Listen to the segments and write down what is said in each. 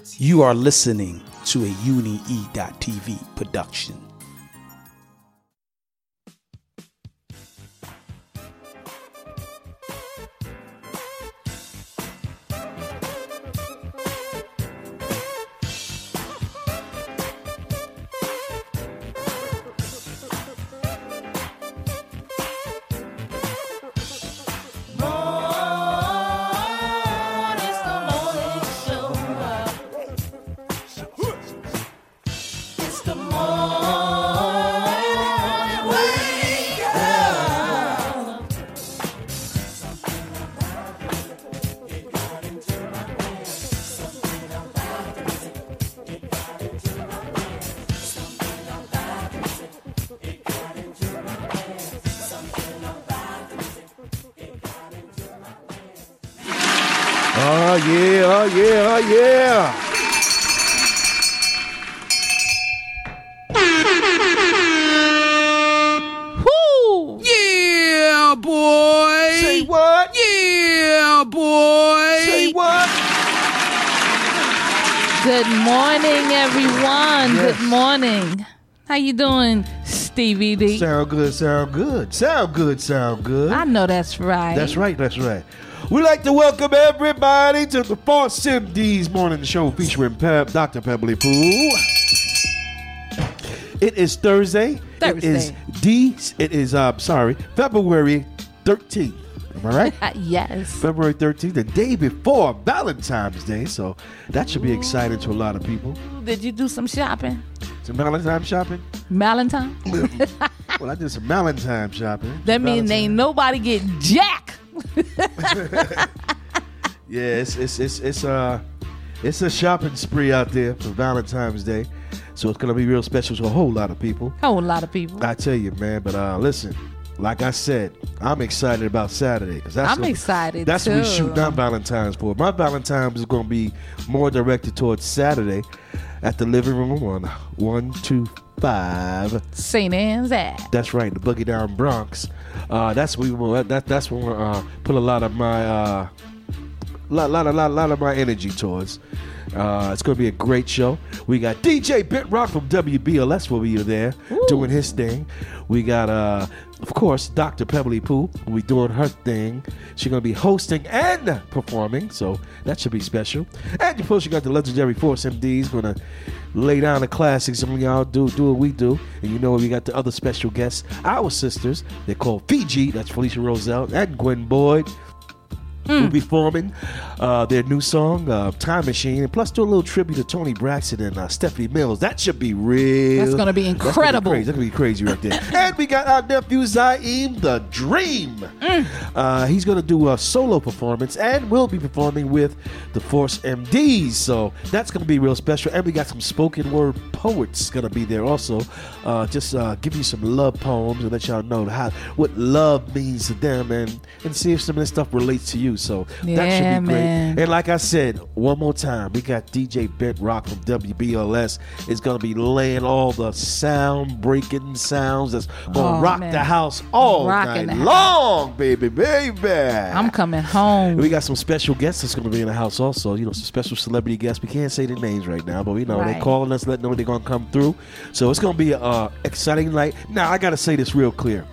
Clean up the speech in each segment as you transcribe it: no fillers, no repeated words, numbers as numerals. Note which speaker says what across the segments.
Speaker 1: You are listening to a UniE.TV production.
Speaker 2: Oh yeah.
Speaker 3: Woo!
Speaker 2: Yeah, boy.
Speaker 3: Say what?
Speaker 2: Yeah, boy.
Speaker 3: Say what? Good morning, everyone.
Speaker 2: Yes.
Speaker 3: Good morning. How you doing, Stevie D?
Speaker 2: Sound good.
Speaker 3: I know that's right.
Speaker 2: That's right. We'd like to welcome everybody to the Force MD's morning show featuring Dr. Pebbly Pooh. It is Thursday. It is February 13th. Am I right?
Speaker 3: Yes.
Speaker 2: February 13th, the day before Valentine's Day. So that should be exciting to a lot of people.
Speaker 3: Did you do some shopping?
Speaker 2: Some Valentine shopping?
Speaker 3: Valentine?
Speaker 2: Well, I did some Valentine shopping.
Speaker 3: That means ain't nobody get jack.
Speaker 2: Yeah, it's a shopping spree out there for Valentine's Day. So it's gonna be real special to a whole lot of people. I tell you, man. But listen, like I said, I'm excited about Saturday because
Speaker 3: I'm excited.
Speaker 2: That's
Speaker 3: too.
Speaker 2: what we shoot our Valentine's for. My Valentine's is gonna be more directed towards Saturday at the living room on 125
Speaker 3: St. Anne's Ave.
Speaker 2: That's right, the Boogie Down Bronx. That's where we put a lot of my lot of my energy towards. It's going to be a great show. We got DJ Bit Rock from WBLS will be there doing his thing. We got, of course, Dr. Pebbly Pooh will be doing her thing. She's going to be hosting and performing, so that should be special. And of course, you got the legendary Force MDs going to lay down the classics. Some of y'all do what we do. And you know we got the other special guests, our sisters. They're called Fiji. That's Felicia Roselle and Gwen Boyd. Will be forming their new song, Time Machine, and plus do a little tribute to Tony Braxton and Stephanie Mills. That should be real.
Speaker 3: That's going to be incredible.
Speaker 2: That's going to be crazy right there. And we got our nephew Zaim the Dream. He's going to do a solo performance and will be performing with the Force MDs. So that's going to be real special. And we got some spoken word poets going to be there also. Just give you some love poems and let y'all know what love means to them and see if some of this stuff relates to you. So that should be great.
Speaker 3: Man.
Speaker 2: And like I said, one more time, we got DJ Bent Rock from WBLS is going to be laying all the sound breaking sounds that's going to rock the house all night long, baby.
Speaker 3: I'm coming home.
Speaker 2: We got some special guests that's going to be in the house also. You know, some special celebrity guests. We can't say their names right now, but we know they're calling us, letting know they're going to come through. So it's going to be an exciting night. Now, I got to say this real clear.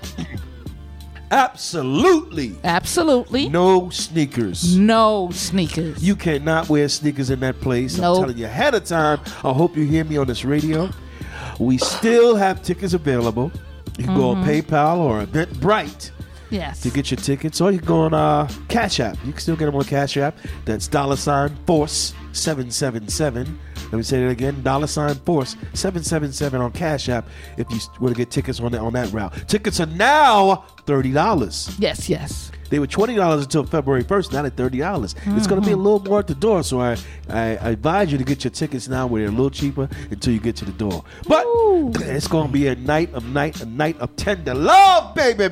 Speaker 2: Absolutely. No sneakers. You cannot wear sneakers in that place. I'm telling you ahead of time. I hope you hear me on this radio. We still have tickets available. You can go on PayPal or Eventbrite.
Speaker 3: Yes.
Speaker 2: To get your tickets, or you can go on Cash App. You can still get them on Cash App. That's $Force 777. Let me say that again. $Force 777 on Cash App if you want to get tickets on that route. Tickets are now $30.
Speaker 3: Yes.
Speaker 2: They were $20 until February 1st. Now they're $30. It's going to be a little more at the door. So I advise you to get your tickets now where they're a little cheaper until you get to the door. But it's going to be a night of tender love, baby.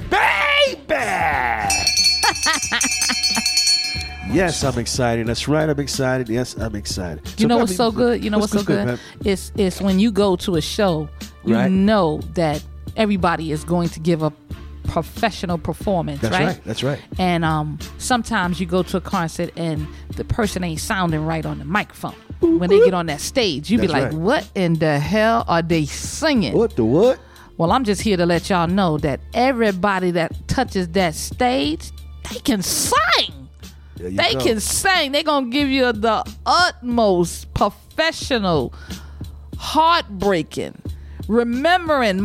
Speaker 2: Yes, I'm excited. That's right. I'm excited. Yes, I'm excited.
Speaker 3: You know what's so good? It's when you go to a show, you know that everybody is going to give a professional performance,
Speaker 2: That's right. That's right.
Speaker 3: And sometimes you go to a concert and the person ain't sounding right on the microphone. When they get on that stage, you be
Speaker 2: That's
Speaker 3: like,
Speaker 2: right.
Speaker 3: what in the hell are they singing?
Speaker 2: What the what?
Speaker 3: Well, I'm just here to let y'all know that everybody that touches that stage, they can sing.
Speaker 2: There you
Speaker 3: They
Speaker 2: go.
Speaker 3: can sing. They're going to give you the utmost professional, heartbreaking, remembering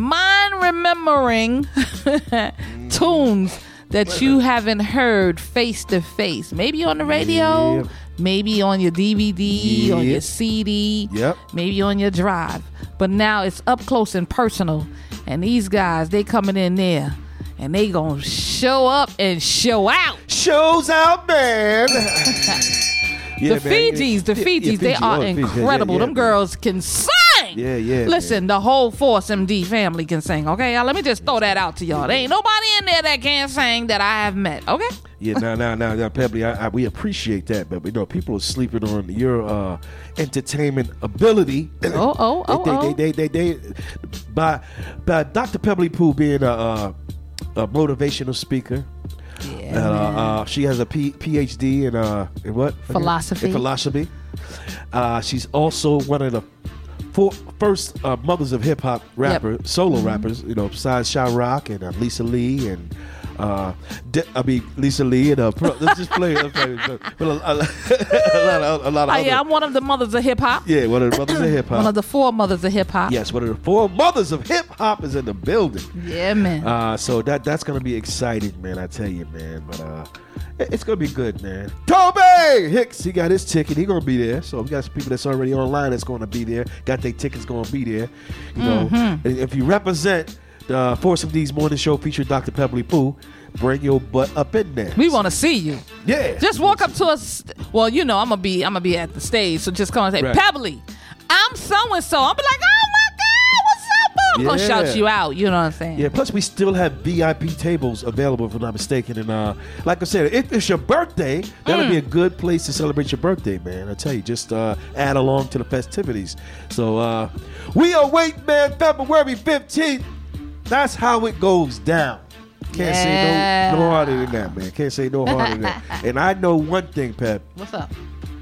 Speaker 3: tunes that you haven't heard face to face. Maybe on the radio,
Speaker 2: Yep.
Speaker 3: maybe on your DVD, on your
Speaker 2: Yep.
Speaker 3: CD,
Speaker 2: Yep.
Speaker 3: maybe on your drive. But now it's up close and personal. And these guys, they coming in there and they gonna show up and show out.
Speaker 2: Shows out, man. Yeah,
Speaker 3: The
Speaker 2: man.
Speaker 3: Fijis, they
Speaker 2: Fiji.
Speaker 3: are
Speaker 2: Oh, Fiji. Yeah,
Speaker 3: incredible.
Speaker 2: yeah,
Speaker 3: Them
Speaker 2: man.
Speaker 3: girls can sing.
Speaker 2: Yeah, yeah.
Speaker 3: Listen, the whole Force MD family can sing, okay? Let me just throw that out to y'all. There ain't nobody in there that can't sing that I have met, okay?
Speaker 2: Yeah, now, Pebbly, we appreciate that, but people are sleeping on your entertainment ability. They by Dr. Pebbly Pooh being a motivational speaker.
Speaker 3: Yeah,
Speaker 2: She has a PhD in what?
Speaker 3: Philosophy.
Speaker 2: In philosophy. She's also one of the first mothers of hip hop solo rappers. Besides Sha Rock and Lisa Lee and. Lisa Lee and let's just play a lot of
Speaker 3: I'm one of the mothers of hip hop.
Speaker 2: yeah, one of the mothers of hip hop.
Speaker 3: One of the 4 mothers of hip hop.
Speaker 2: Yes, one of the 4 mothers of hip hop is in the building.
Speaker 3: Yeah, man.
Speaker 2: So that's gonna be exciting, man. I tell you, man. But it's gonna be good, man. Toby Hicks, he got his ticket. He gonna be there. So we got some people that's already online that's gonna be there. Got their tickets gonna be there. You know, and if you represent the Force of D's morning show featuring Dr. Pebbly Pooh, bring your butt up in there.
Speaker 3: We want to see you.
Speaker 2: Yeah.
Speaker 3: Just walk up to us. Well, I'm gonna be at the stage, so just come and say,
Speaker 2: Right.
Speaker 3: Pebbly, I'm so and so. I'm be like, oh my God, what's up? I'm gonna
Speaker 2: Yeah.
Speaker 3: shout you out. You know what I'm saying?
Speaker 2: Yeah, plus we still have VIP tables available, if I'm not mistaken. And like I said, if it's your birthday, that'll be a good place to celebrate your birthday, man. I tell you, just add along to the festivities. So we await, man, February 15th. That's how it goes down. Can't say no harder than that, man. Can't say no harder than that. And I know one thing, Pep.
Speaker 3: What's up?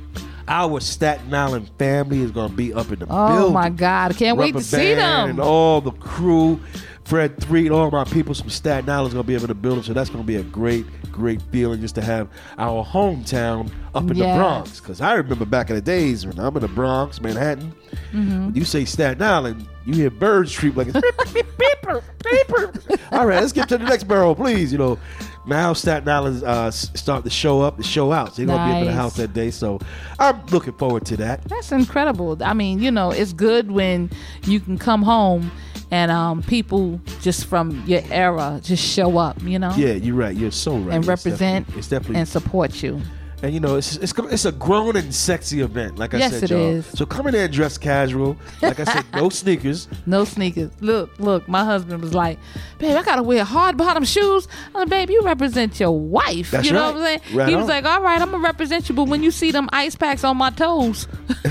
Speaker 2: Our Staten Island family is going to be up in the
Speaker 3: Oh
Speaker 2: building.
Speaker 3: my God, can't wait to
Speaker 2: Rubber
Speaker 3: see
Speaker 2: Band
Speaker 3: them.
Speaker 2: And all the crew, Fred 3, and all my people from Staten Island is going to be up in the building. So that's going to be a great feeling just to have our hometown up in the
Speaker 3: Yes.
Speaker 2: Bronx. Because I remember back in the days when I'm in the Bronx, Manhattan, when you say Staten Island, you hear birds chirp like it's beep, beep, beep, beep. All right, let's get to the next barrel, please. Now Staten Island start to show up, to show out. So you're going to be up in the
Speaker 3: Nice.
Speaker 2: house that day. So I'm looking forward to that.
Speaker 3: That's incredible. I mean, it's good when you can come home and people just from your era just show up,
Speaker 2: Yeah, you're right. You're so right.
Speaker 3: and
Speaker 2: It's
Speaker 3: represent
Speaker 2: It's definitely
Speaker 3: and support you.
Speaker 2: And it's a grown and sexy event, like I
Speaker 3: Yes,
Speaker 2: said,
Speaker 3: it
Speaker 2: y'all.
Speaker 3: is.
Speaker 2: So come in there dressed casual. Like I said, no sneakers.
Speaker 3: No sneakers. Look, my husband was like, babe, I gotta wear hard bottom shoes. I'm like, babe, you represent your wife.
Speaker 2: That's
Speaker 3: you know
Speaker 2: right.
Speaker 3: what I'm saying?
Speaker 2: Right
Speaker 3: He was
Speaker 2: on.
Speaker 3: like, all right, I'm gonna represent you, but when you see them ice packs on my toes,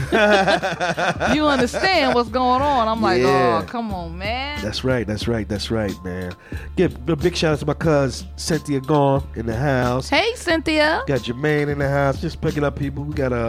Speaker 3: you understand what's going on. I'm like,
Speaker 2: Yeah.
Speaker 3: oh, come on, man.
Speaker 2: That's right, man. Give a big shout out to my cousin Cynthia Gone in the house.
Speaker 3: Hey, Cynthia.
Speaker 2: Got Jermaine in the house. Just picking up people. We got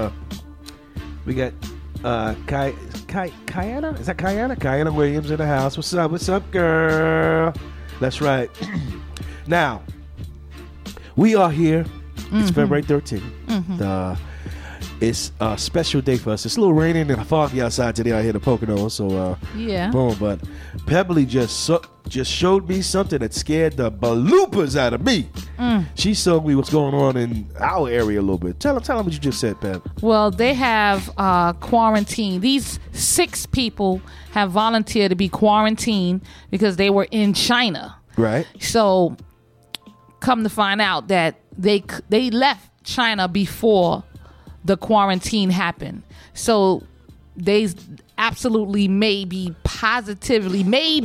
Speaker 2: Kayana? Is that Kayana? Kayana Williams in the house. What's up? What's up, girl? That's right. Now, we are here. It's February 13th. It's a special day for us. It's a little raining and foggy outside today out here in the Poconos. So,
Speaker 3: Yeah.
Speaker 2: boom. But Pebbly just showed me something that scared the baloopas out of me. She showed me what's going on in our area a little bit. Tell them what you just said, Peb.
Speaker 3: Well, they have quarantine. These 6 people have volunteered to be quarantined because they were in China.
Speaker 2: Right?
Speaker 3: So, come to find out that they left China before the quarantine happened. So, they absolutely positively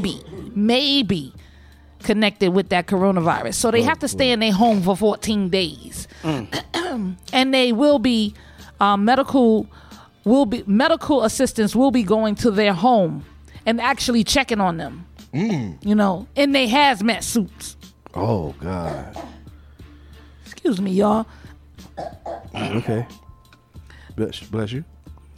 Speaker 3: connected with that coronavirus. So they have to stay in their home for 14 days. And they will be medical assistants will be going to their home and actually checking on them. In their hazmat suits.
Speaker 2: Oh God.
Speaker 3: Excuse me, y'all.
Speaker 2: Okay. Bless you.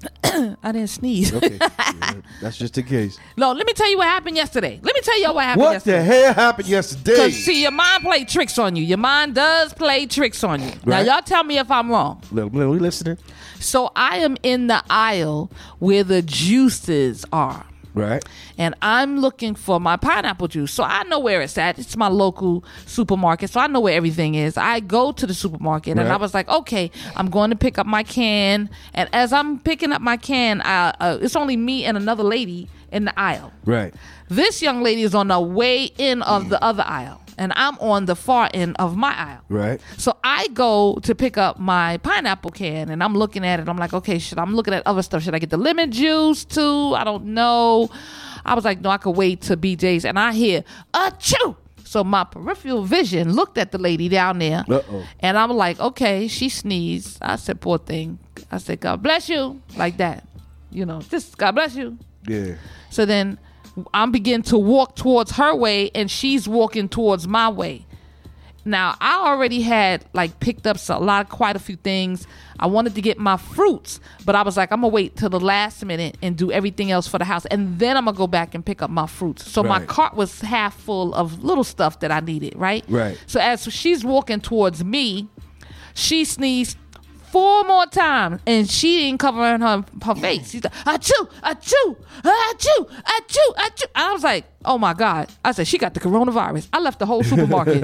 Speaker 3: I didn't sneeze.
Speaker 2: Okay. Yeah, that's just in case.
Speaker 3: No, let me tell you what happened yesterday. Let me tell you what happened
Speaker 2: What
Speaker 3: yesterday.
Speaker 2: the hell happened yesterday?
Speaker 3: Because, see, your mind play tricks on you. Your mind does play tricks on you. Now,
Speaker 2: Right.
Speaker 3: y'all tell me if I'm wrong.
Speaker 2: Look, we listening.
Speaker 3: So, I am in the aisle where the juices are.
Speaker 2: Right.
Speaker 3: And I'm looking for my pineapple juice. So I know where it's at. It's my local supermarket. So I know where everything is. I go to the supermarket and
Speaker 2: Right.
Speaker 3: I was like, okay, I'm going to pick up my can. And as I'm picking up my can, it's only me and another lady in the aisle.
Speaker 2: Right.
Speaker 3: This young lady is on the way in of the other aisle. And I'm on the far end of my aisle.
Speaker 2: Right.
Speaker 3: So I go to pick up my pineapple can and I'm looking at it. I'm like, okay, I'm looking at other stuff. Should I get the lemon juice too? I don't know. I was like, no, I could wait to BJ's. And I hear, achoo! So my peripheral vision looked at the lady down there.
Speaker 2: Uh-oh.
Speaker 3: And I'm like, okay, she sneezed. I said, poor thing. I said, God bless you. Like that. You know, just God bless you.
Speaker 2: Yeah.
Speaker 3: So then I'm beginning to walk towards her way and she's walking towards my way. Now, I already had like picked up quite a few things. I wanted to get my fruits, but I was like, I'm going to wait till the last minute and do everything else for the house. And then I'm going to go back and pick up my fruits. So my
Speaker 2: Right.
Speaker 3: cart was half full of little stuff that I needed, right?
Speaker 2: Right.
Speaker 3: So as she's walking towards me, she sneezed 4 more times and she ain't covering her face. She's like, achoo, achoo, achoo, achoo, achoo. I was like, oh my God. I said, she got the coronavirus. I left the whole supermarket.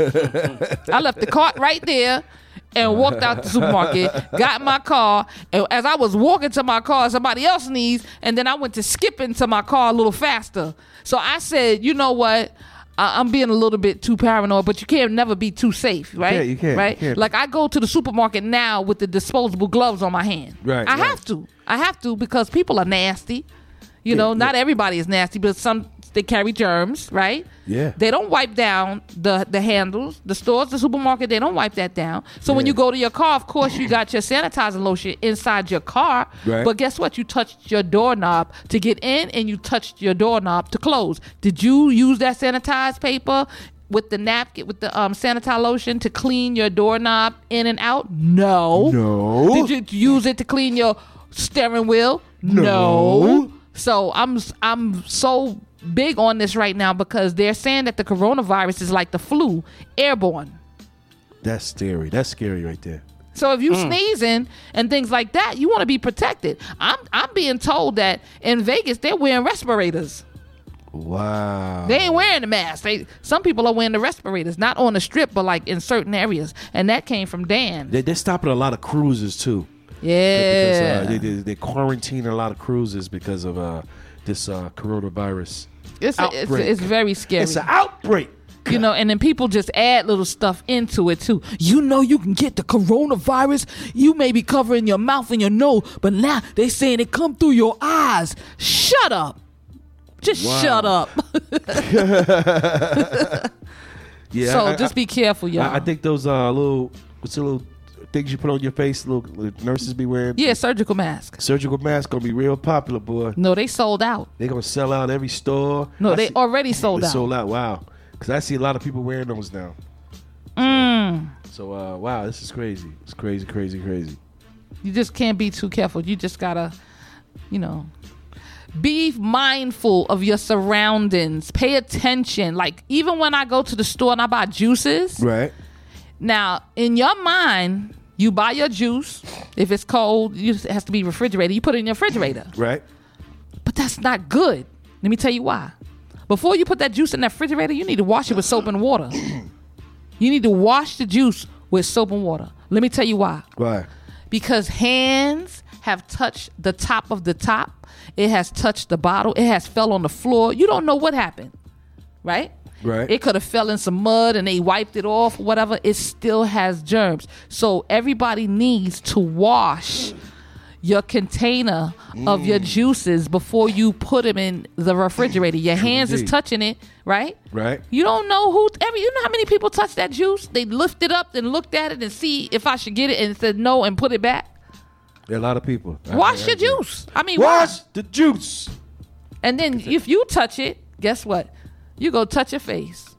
Speaker 3: I left the cart right there and walked out the supermarket, got in my car, and as I was walking to my car, somebody else sneezed, and then I went to skip into my car a little faster. So I said, you know what? I'm being a little bit too paranoid, but you can't never be too safe, right?
Speaker 2: You can't.
Speaker 3: Right?
Speaker 2: You can't.
Speaker 3: Like I go to the supermarket now with the disposable gloves on my hand.
Speaker 2: Right,
Speaker 3: I
Speaker 2: right.
Speaker 3: have to because people are nasty. You know, not everybody is nasty, but some they carry germs, right?
Speaker 2: Yeah.
Speaker 3: They don't wipe down the handles. The stores, the supermarket, they don't wipe that down. So when you go to your car, of course, you got your sanitizer lotion inside your car.
Speaker 2: Right.
Speaker 3: But guess what? You touched your doorknob to get in and you touched your doorknob to close. Did you use that sanitized paper with the napkin, with the sanitizer lotion to clean your doorknob in and out? No.
Speaker 2: No.
Speaker 3: Did you use it to clean your steering wheel?
Speaker 2: No.
Speaker 3: So I'm so big on this right now because they're saying that the coronavirus is like the flu, airborne.
Speaker 2: That's scary. That's scary right there.
Speaker 3: So if you sneezing and things like that, you want to be protected. I'm being told that in Vegas they're wearing respirators.
Speaker 2: Wow.
Speaker 3: They ain't wearing the mask. Some people are wearing the respirators, not on the strip, but like in certain areas. And that came from Dan.
Speaker 2: They're stopping a lot of cruises too.
Speaker 3: Yeah.
Speaker 2: Because they're quarantining a lot of cruises because of this coronavirus.
Speaker 3: It's very scary.
Speaker 2: It's an outbreak.
Speaker 3: You know, and then people just add little stuff into it too. You know, you can get the coronavirus. You may be covering your mouth and your nose, but now they saying it come through your eyes. Shut up. Just shut up.
Speaker 2: Yeah.
Speaker 3: So just be careful, y'all.
Speaker 2: I think those little things you put on your face, little nurses be wearing.
Speaker 3: Yeah, surgical mask.
Speaker 2: Surgical masks gonna be real popular, boy.
Speaker 3: No, they sold out.
Speaker 2: They're gonna sell out every store.
Speaker 3: No, they already sold
Speaker 2: They
Speaker 3: out.
Speaker 2: sold out. Wow. Because I see a lot of people wearing those now. So wow, this is crazy. It's crazy.
Speaker 3: You just can't be too careful. You just gotta, be mindful of your surroundings. Pay attention. Like even when I go to the store and I buy juices.
Speaker 2: Right.
Speaker 3: Now, in your mind, you buy your juice. If it's cold, it has to be refrigerated. You put it in your refrigerator.
Speaker 2: Right.
Speaker 3: But that's not good. Let me tell you why. Before you put that juice in that refrigerator, you need to wash it with soap and water. You need to wash the juice with soap and water. Let me tell you why.
Speaker 2: Why?
Speaker 3: Because hands have touched the top of the top. It has touched the bottle. It has fell on the floor. You don't know what happened, right?
Speaker 2: Right.
Speaker 3: It could have fell in some mud and they wiped it off, whatever. It still has germs. So everybody needs to wash your container of your juices before you put them in the refrigerator. Your hands is touching it, right?
Speaker 2: Right.
Speaker 3: You don't know you know how many people touch that juice? They lift it up and looked at it and see if I should get it and said no and put it back.
Speaker 2: There are a lot of people.
Speaker 3: Wash your juice. I mean,
Speaker 2: wash the juice.
Speaker 3: And then if you touch it, guess what? You go touch your face.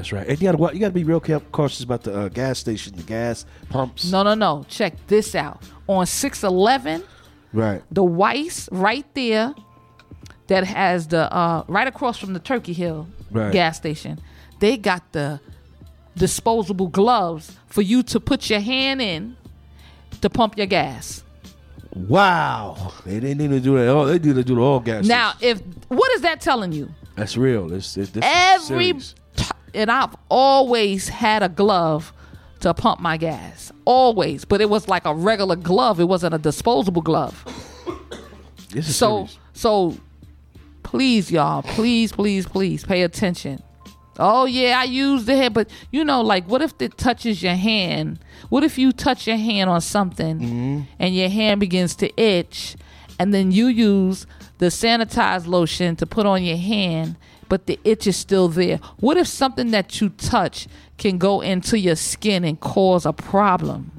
Speaker 2: That's right. And you gotta be real cautious about the gas station, the gas pumps.
Speaker 3: No. Check this out. On 611,
Speaker 2: Right.
Speaker 3: the Weiss right there, that has the right across from the Turkey Hill gas station. They got the disposable gloves for you to put your hand in to pump your gas.
Speaker 2: Wow. They didn't need to do that. Oh, they need to do the all gas.
Speaker 3: Now,
Speaker 2: stations.
Speaker 3: what is that telling you?
Speaker 2: That's real. This
Speaker 3: And I've always had a glove to pump my gas. Always. But it was like a regular glove. It wasn't a disposable glove.
Speaker 2: This is serious.
Speaker 3: So please, y'all, please pay attention. Oh, yeah, I used the hand. But, like, what if it touches your hand? What if you touch your hand on something and your hand begins to itch, and then you use the sanitized lotion to put on your hand, but the itch is still there? What if something that you touch can go into your skin and cause a problem?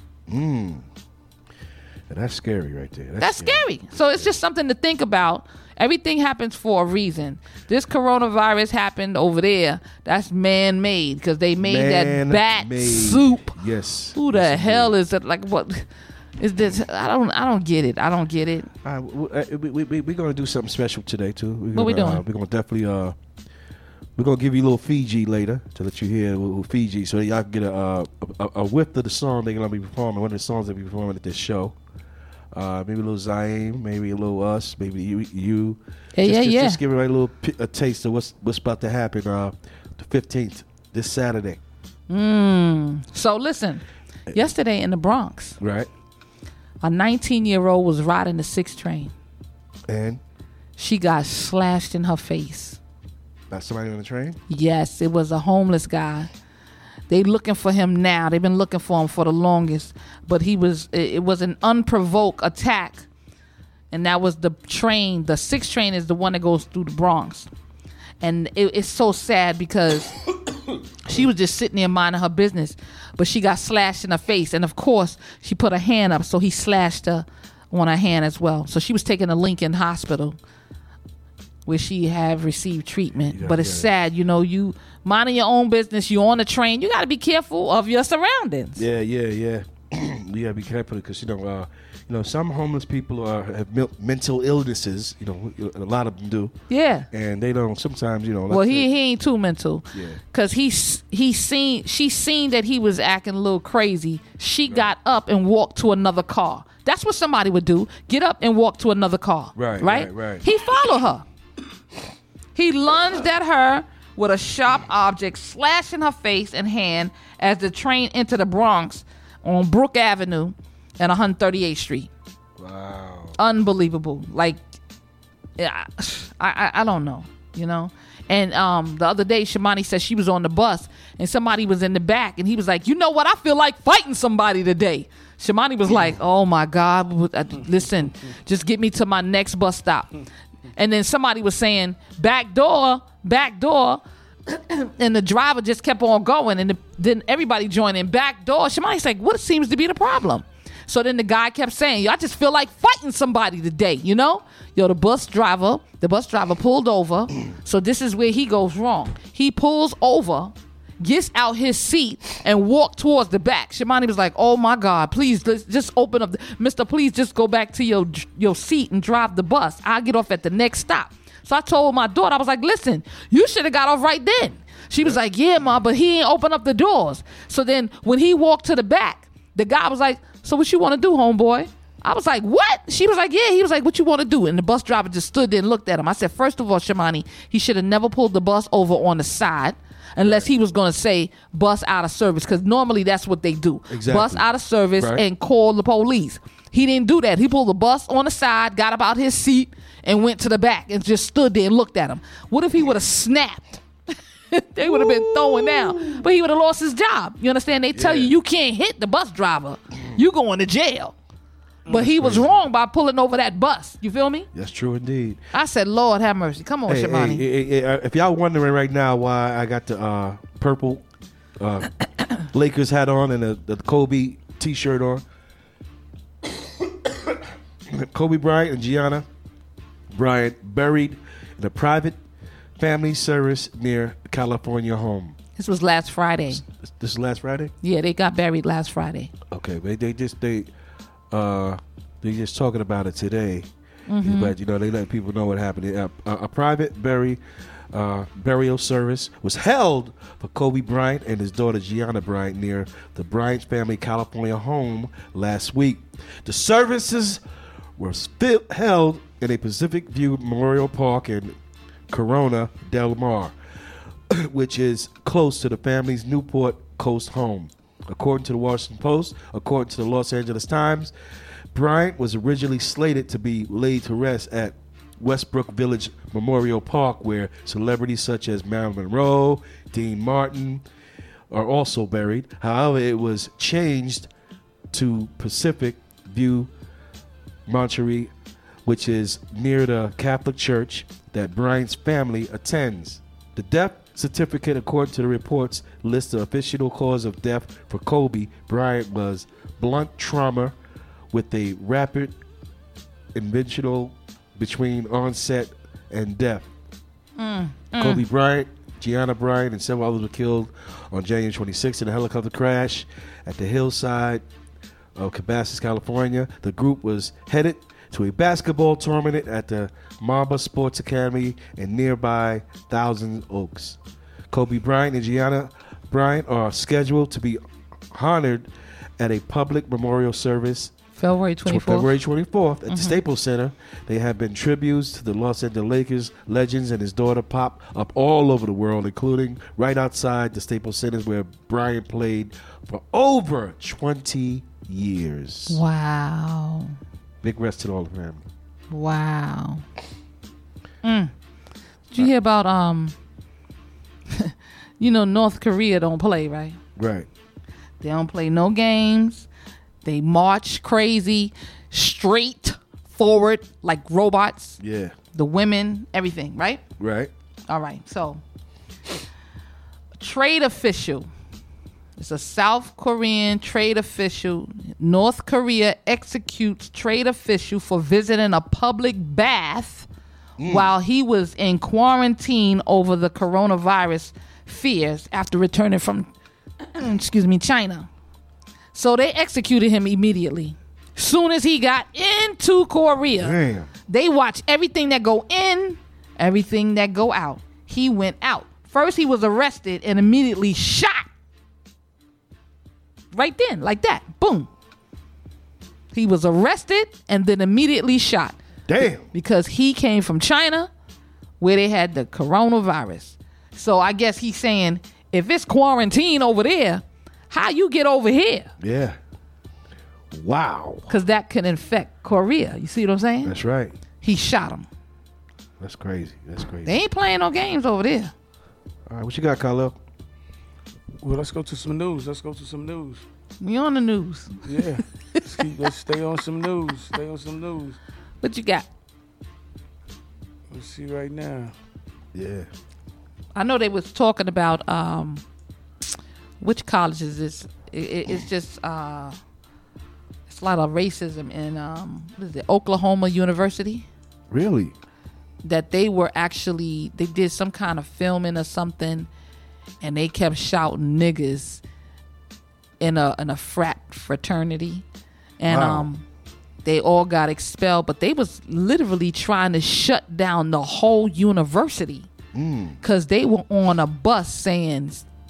Speaker 2: That's scary right there.
Speaker 3: That's scary. So it's just something to think about. Everything happens for a reason. This coronavirus happened over there. That's man-made because they made that bat soup.
Speaker 2: Yes.
Speaker 3: Who the hell is it? Like, what is this? I don't get it.
Speaker 2: We're gonna do something special today too.
Speaker 3: What we doing?
Speaker 2: We're gonna definitely we're gonna give you a little Fiji later to let you hear a little Fiji, so y'all can get a whiff of the song they're gonna be performing. One of the songs they'll be performing at this show. Maybe a little Zayn, maybe a little us, maybe you. Just give everybody a taste of what's about to happen the 15th, this Saturday.
Speaker 3: So listen, yesterday in the Bronx,
Speaker 2: right,
Speaker 3: a 19-year-old was riding the 6 train,
Speaker 2: and
Speaker 3: she got slashed in her face.
Speaker 2: By somebody on the train?
Speaker 3: Yes, it was a homeless guy. They looking for him now. They've been looking for him for the longest. But it was an unprovoked attack. And that was the train. The 6 train is the one that goes through the Bronx. And it's so sad because she was just sitting there minding her business. But she got slashed in her face. And of course, she put her hand up. So he slashed her on her hand as well. So she was taken to Lincoln Hospital, where she have received treatment. But it's sad, you minding your own business, you on the train, you got to be careful of your surroundings.
Speaker 2: Yeah. You got to be careful because, some homeless people have mental illnesses, a lot of them do.
Speaker 3: Yeah.
Speaker 2: And they don't sometimes,
Speaker 3: Well, he ain't too mental.
Speaker 2: Yeah.
Speaker 3: Because she seen that he was acting a little crazy. She got up and walked to another car. That's what somebody would do. Get up and walk to another car.
Speaker 2: Right.
Speaker 3: He followed her. He lunged at her with a sharp object, slashing her face and hand as the train entered the Bronx on Brook Avenue and 138th Street.
Speaker 2: Wow.
Speaker 3: Unbelievable. Like, I don't know, And the other day, Shimani said she was on the bus and somebody was in the back and he was like, you know what? I feel like fighting somebody today. Shimani was like, oh my God, listen, just get me to my next bus stop. And then somebody was saying, back door. And the driver just kept on going. And then everybody joined in, back door. Shimani's like, what seems to be the problem? So then the guy kept saying, I just feel like fighting somebody today, the bus driver pulled over. So this is where he goes wrong. He pulls over, gets out his seat and walked towards the back. Shimani was like, oh my God, please, let's just open up. Mister, please just go back to your seat and drive the bus. I'll get off at the next stop. So I told my daughter, I was like, listen, you should have got off right then. She was like, yeah, Ma, but he ain't open up the doors. So then when he walked to the back, the guy was like, so what you want to do, homeboy? I was like, what? She was like, yeah. He was like, what you want to do? And the bus driver just stood there and looked at him. I said, first of all, Shimani, he should have never pulled the bus over on the side unless he was going to say bus out of service, because normally that's what they do.
Speaker 2: Exactly.
Speaker 3: Bus out of service and call the police. He didn't do that. He pulled the bus on the side, got up out his seat, and went to the back and just stood there and looked at him. What if he would have snapped? They would have been throwing down. But he would have lost his job. You understand? They tell you can't hit the bus driver. You going to jail. But he was wrong by pulling over that bus. You feel me?
Speaker 2: That's true indeed.
Speaker 3: I said, Lord have mercy. Come on, Shimani.
Speaker 2: If y'all wondering right now why I got the purple Lakers hat on and the Kobe T-shirt on, Kobe Bryant and Gianna Bryant buried in a private family service near California home.
Speaker 3: This was last Friday.
Speaker 2: This is last Friday?
Speaker 3: Yeah, they got buried last Friday.
Speaker 2: Okay, but they just talking about it today. But they let people know what happened. A private burial service was held for Kobe Bryant and his daughter Gianna Bryant near the Bryant family California home last week. The services were held in a Pacific View Memorial Park in Corona Del Mar, which is close to the family's Newport Coast home. According to the Washington Post, according to the Los Angeles Times, Bryant was originally slated to be laid to rest at Westbrook Village Memorial Park, where celebrities such as Marilyn Monroe, Dean Martin are also buried. However, it was changed to Pacific View Mortuary, which is near the Catholic Church that Bryant's family attends. The death certificate, according to the reports, lists the official cause of death for Kobe Bryant was blunt trauma with a rapid interval between onset and death. Kobe Bryant, Gianna Bryant, and several others were killed on January 26th in a helicopter crash at the hillside of Cabasas, California. The group was headed to a basketball tournament at the Mamba Sports Academy in nearby Thousand Oaks. Kobe Bryant and Gianna Bryant are scheduled to be honored at a public memorial service
Speaker 3: February 24th.
Speaker 2: February 24th at the Staples Center. They have been tributes to the Los Angeles Lakers legends and his daughter pop up all over the world, including right outside the Staples Center where Bryant played for over 20 years.
Speaker 3: Wow.
Speaker 2: Big rest to all the family.
Speaker 3: Wow. Did you hear about North Korea don't play, right?
Speaker 2: Right.
Speaker 3: They don't play no games. They march crazy, straight forward like robots.
Speaker 2: Yeah.
Speaker 3: The women, everything, right?
Speaker 2: Right.
Speaker 3: All right. So, a trade official. It's a South Korean trade official. North Korea executes trade official for visiting a public bath while he was in quarantine over the coronavirus fears after returning from, China. So they executed him immediately. Soon as he got into Korea,
Speaker 2: Damn.
Speaker 3: they watch everything that go in, everything that go out. He went out. First, he was arrested and immediately shot. Right then, like that. Boom. He was arrested and then immediately shot.
Speaker 2: Damn.
Speaker 3: Because he came from China where they had the coronavirus. So I guess he's saying, if it's quarantine over there, how you get over here?
Speaker 2: Yeah. Wow.
Speaker 3: Because that could infect Korea. You see what I'm saying?
Speaker 2: That's right.
Speaker 3: He shot him.
Speaker 2: That's crazy. That's crazy.
Speaker 3: They ain't playing no games over there.
Speaker 2: All right, what you got, Khalil?
Speaker 4: Well, let's go to some news.
Speaker 3: We on the news.
Speaker 4: Yeah. Let's stay on some news.
Speaker 3: What you got?
Speaker 4: Let's see right now.
Speaker 2: Yeah.
Speaker 3: I know they was talking about which college is this? It's just it's a lot of racism in what is it, Oklahoma University.
Speaker 2: Really?
Speaker 3: That they did some kind of filming or something, and they kept shouting niggas in a fraternity, and
Speaker 2: Wow.
Speaker 3: they all got expelled. But they was literally trying to shut down the whole university because they were on a bus saying,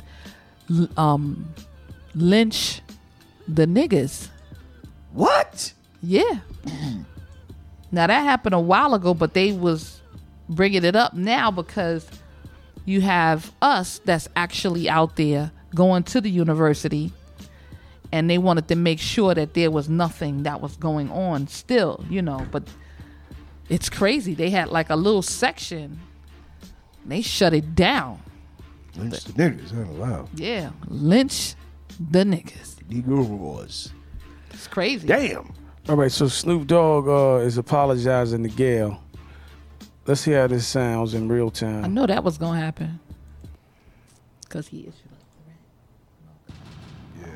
Speaker 3: lynch the niggas.
Speaker 2: What?
Speaker 3: Yeah. Now that happened a while ago, but they was bringing it up now because you have us that's actually out there going to the university, and they wanted to make sure that there was nothing that was going on still, but it's crazy. They had like a little section. They shut it down.
Speaker 2: Lynch the niggas. Oh, wow.
Speaker 3: Yeah. Lynch the niggas.
Speaker 2: Negroes.
Speaker 3: It's crazy.
Speaker 2: Damn.
Speaker 4: All right, so Snoop Dogg is apologizing to Gayle. Let's hear how this sounds in real
Speaker 3: I
Speaker 4: time.
Speaker 3: know that was going to happen. Because he issued it.
Speaker 2: Yeah.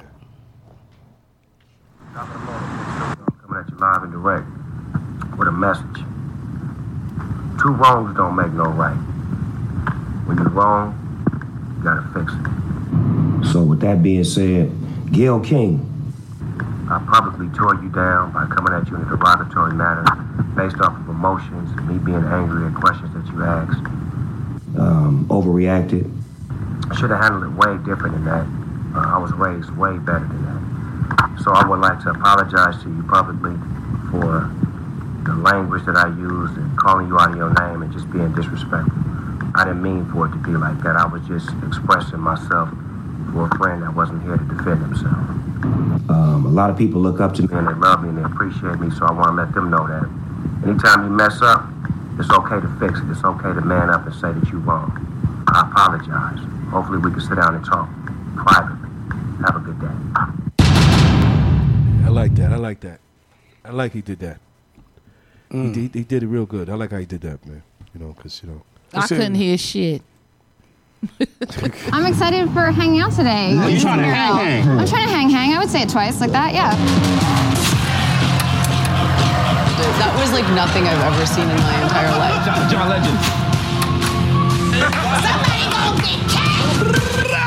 Speaker 5: Coming at you live and direct with a message. Two wrongs don't make no right. When you're wrong, you gotta fix it. So with that being said, Gayle King, I publicly tore you down by coming at you in a derogatory manner based off of emotions and me being angry at questions that you asked. Overreacted. I should have handled it way different than that. I was raised way better than that. So I would like to apologize to you publicly for the language that I used and calling you out of your name and just being disrespectful. I didn't mean for it to be like that. I was just expressing myself for a friend that wasn't here to defend himself. A lot of people look up to me and they love me and they appreciate me, so I want to let them know that anytime you mess up, it's okay to fix it. It's okay to man up and say that you're wrong. I apologize. Hopefully we can sit down and talk privately. Have a good day.
Speaker 2: I like that. I like he did that. He did it real good. I like how he did that, man. You know, because, you know.
Speaker 3: I couldn't hear shit.
Speaker 6: I'm excited for hanging out today.
Speaker 7: Are you trying to hang?
Speaker 6: I'm trying to hang. I would say it twice like that, yeah.
Speaker 8: That was like nothing I've ever seen in my entire life.
Speaker 7: John Legend.
Speaker 9: Somebody go get Cat!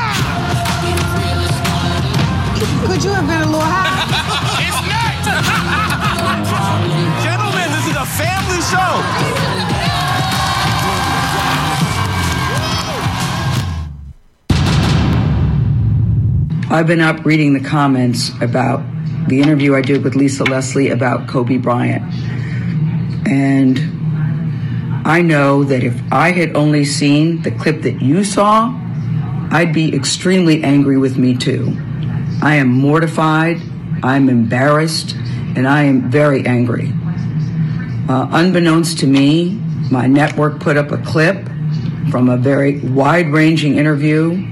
Speaker 8: Could you have been a little high?
Speaker 7: It's not! Gentlemen, this is a family show!
Speaker 10: I've been up reading the comments about the interview I did with Lisa Leslie about Kobe Bryant. And I know that if I had only seen the clip that you saw, I'd be extremely angry with me too. I am mortified, I'm embarrassed, and I am very angry. Unbeknownst to me, my network put up a clip from a very wide-ranging interview,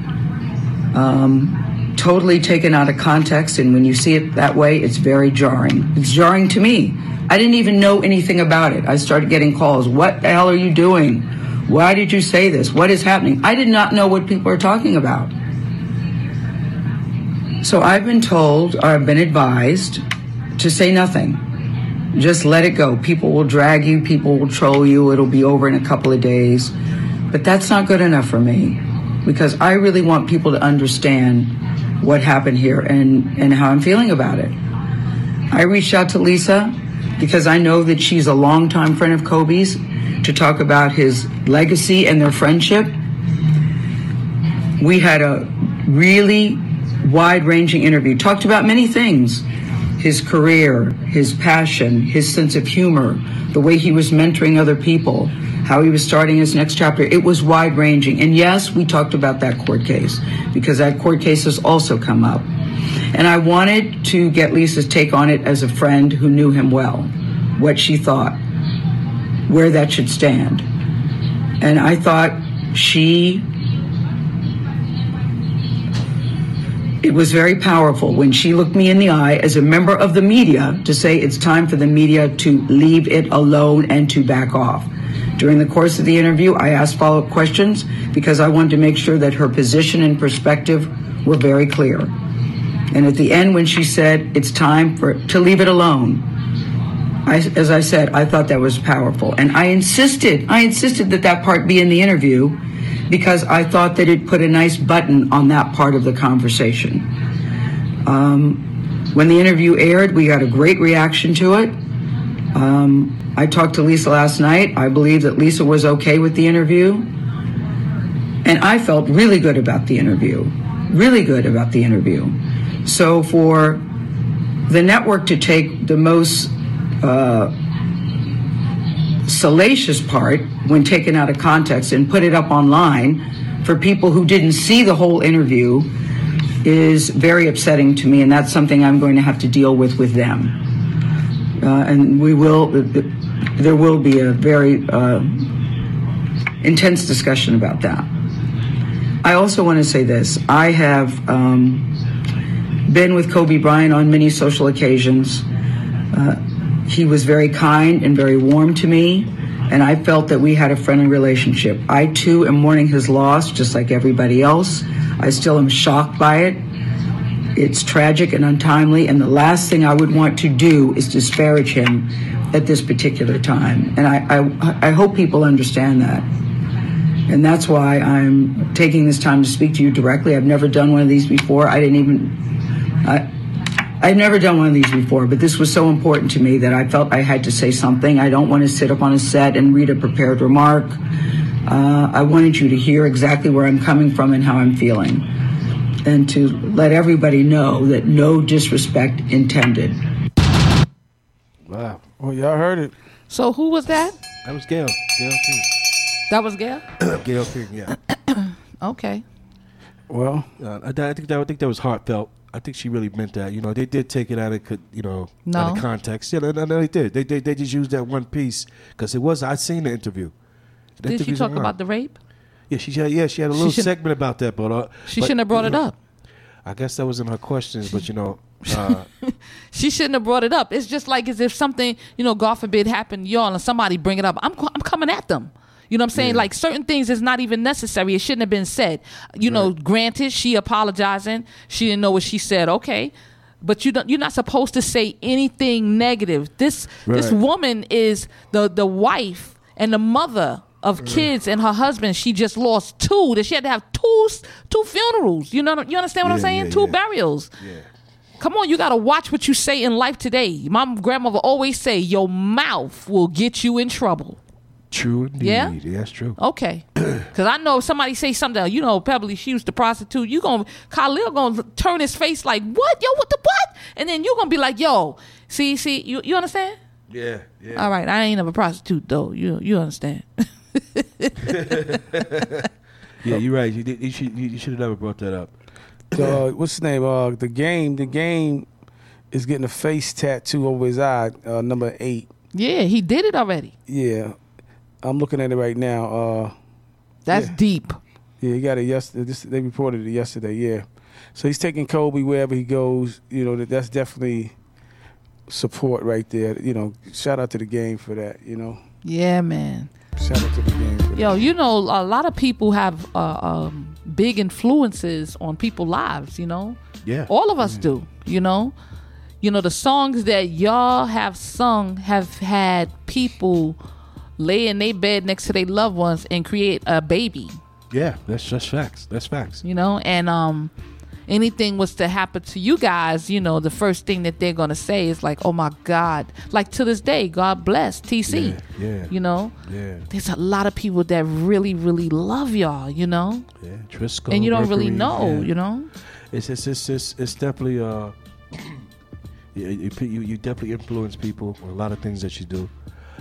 Speaker 10: totally taken out of context, and when you see it that way, it's very jarring. It's jarring to me. I didn't even know anything about it. I started getting calls. What the hell are you doing? Why did you say this? What is happening? I did not know what people are talking about. So I've been told, or I've been advised, to say nothing. Just let it go. People will drag you. People will troll you. It'll be over in a couple of days. But that's not good enough for me, because I really want people to understand what happened here and how I'm feeling about it. I reached out to Lisa because I know that she's a longtime friend of Kobe's, to talk about his legacy and their friendship. We had a really wide-ranging interview, talked about many things: his career, his passion, his sense of humor, the way he was mentoring other people, how he was starting his next chapter. It was wide-ranging. And yes, we talked about that court case, because that court case has also come up. And I wanted to get Lisa's take on it as a friend who knew him well, what she thought, where that should stand. And I thought it was very powerful when she looked me in the eye as a member of the media to say it's time for the media to leave it alone and to back off. During the course of the interview, I asked follow-up questions because I wanted to make sure that her position and perspective were very clear. And at the end, when she said it's time to leave it alone, as I said, I thought that was powerful. And I insisted that part be in the interview, because I thought that it put a nice button on that part of the conversation. When the interview aired, we got a great reaction to it. I talked to Lisa last night. I believe that Lisa was okay with the interview. And I felt really good about the interview. So for the network to take the most salacious part when taken out of context and put it up online for people who didn't see the whole interview is very upsetting to me, and that's something I'm going to have to deal with them. And there will be a very intense discussion about that. I also want to say this. I have been with Kobe Bryant on many social occasions. He was very kind and very warm to me, and I felt that we had a friendly relationship. I, too, am mourning his loss, just like everybody else. I still am shocked by it. It's tragic and untimely, and the last thing I would want to do is disparage him at this particular time. And I hope people understand that. And that's why I'm taking this time to speak to you directly. I've never done one of these before. I've never done one of these before, but this was so important to me that I felt I had to say something. I don't want to sit up on a set and read a prepared remark. I wanted you to hear exactly where I'm coming from and how I'm feeling, and to let everybody know that no disrespect intended.
Speaker 2: Wow.
Speaker 4: Well, y'all heard it.
Speaker 3: So who was that?
Speaker 2: That was Gail. Gail King.
Speaker 3: That was Gail?
Speaker 2: Gail King, yeah.
Speaker 3: Okay.
Speaker 2: Well, I think that was heartfelt. I think she really meant that. You know, they did take it out of out of context. Yeah, no, they did. They just used that one piece because it was. I seen the interview.
Speaker 3: Did she talk about the rape?
Speaker 2: Yeah, she had a little segment about that, but
Speaker 3: she shouldn't have brought it up.
Speaker 2: I guess that was in her questions, but
Speaker 3: she shouldn't have brought it up. It's just like as if something, God forbid, happened to y'all and somebody bring it up. I'm coming at them. You know what I'm saying?
Speaker 2: Yeah.
Speaker 3: Like certain things is not even necessary. It shouldn't have been said. Granted, she apologizing. She didn't know what she said. Okay. But you're not supposed to say anything negative. This woman is the wife and the mother of kids and her husband. She just lost two. That she had to have two funerals. You understand what I'm saying? Two burials. Yeah. Come on, you got to watch what you say in life today. My grandmother always say, your mouth will get you in trouble.
Speaker 2: True indeed.
Speaker 3: Yeah?
Speaker 2: That's true.
Speaker 3: Okay. Because I know if somebody say something, Pebbly, she used to prostitute, Khalil going to turn his face like, what? Yo, what the what? And then you're going to be like, yo, see, you understand?
Speaker 2: Yeah.
Speaker 3: All right, I ain't never prostitute, though. You understand.
Speaker 2: Yeah, you're right. You should have never brought that up.
Speaker 4: What's his name? The game is getting a face tattoo over his eye, number 8.
Speaker 3: Yeah, he did it already.
Speaker 4: Yeah. I'm looking at it right now.
Speaker 3: That's deep.
Speaker 4: Yeah, he got it yesterday. They reported it yesterday, yeah. So he's taking Kobe wherever he goes. That's definitely support right there. Shout out to the game for that,
Speaker 3: Yeah, man.
Speaker 4: Shout out to the game for that.
Speaker 3: Yo, a lot of people have big influences on people's lives,
Speaker 2: Yeah.
Speaker 3: All of us do, the songs that y'all have sung have had people lay in their bed next to their loved ones and create a baby.
Speaker 2: Yeah, that's just facts. That's facts.
Speaker 3: And anything was to happen to you guys, the first thing that they're going to say is like, oh my God. Like to this day, God bless TC.
Speaker 2: Yeah.
Speaker 3: Yeah. There's a lot of people that really, really love y'all,
Speaker 2: Yeah, Trisco.
Speaker 3: and you don't
Speaker 2: Mercury,
Speaker 3: really know,
Speaker 2: It's definitely you definitely influence people with a lot of things that you do.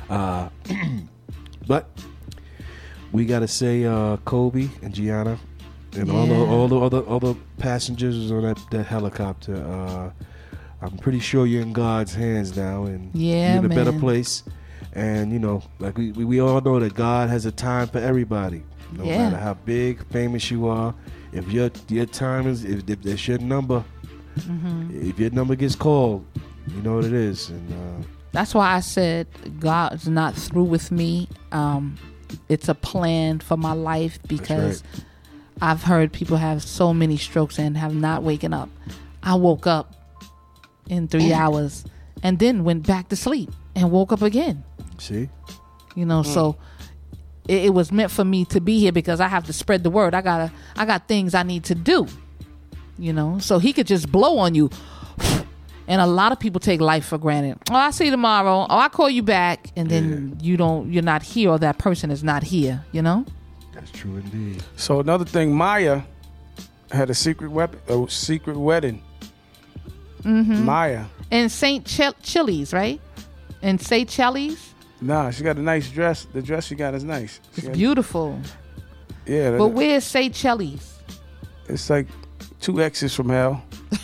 Speaker 2: But we gotta say Kobe and Gianna and all the other passengers on that helicopter. I'm pretty sure you're in God's hands now, and you're in a better place. And like we all know that God has a time for everybody. No matter how big, famous you are, if your time is, if that's your number, if your number gets called, you know what it is. And
Speaker 3: that's why I said God's not through with me. It's a plan for my life because I've heard people have so many strokes and have not waken up. I woke up in 3 hours and then went back to sleep and woke up again.
Speaker 2: See?
Speaker 3: So it was meant for me to be here because I have to spread the word. I got things I need to do. So he could just blow on you. And a lot of people take life for granted. Oh, I'll see you tomorrow. Oh, I'll call you back. And then you're not here, or that person is not here,
Speaker 2: That's true indeed.
Speaker 4: So another thing, Maya had a secret wedding.
Speaker 3: Mm-hmm.
Speaker 4: Maya.
Speaker 3: In St. Chili's, right? In St. Chili's?
Speaker 4: Nah, she got a nice dress. The dress she got is nice.
Speaker 3: It's beautiful.
Speaker 4: Yeah.
Speaker 3: But where's St. Chili's?
Speaker 4: It's like 2 exits from hell.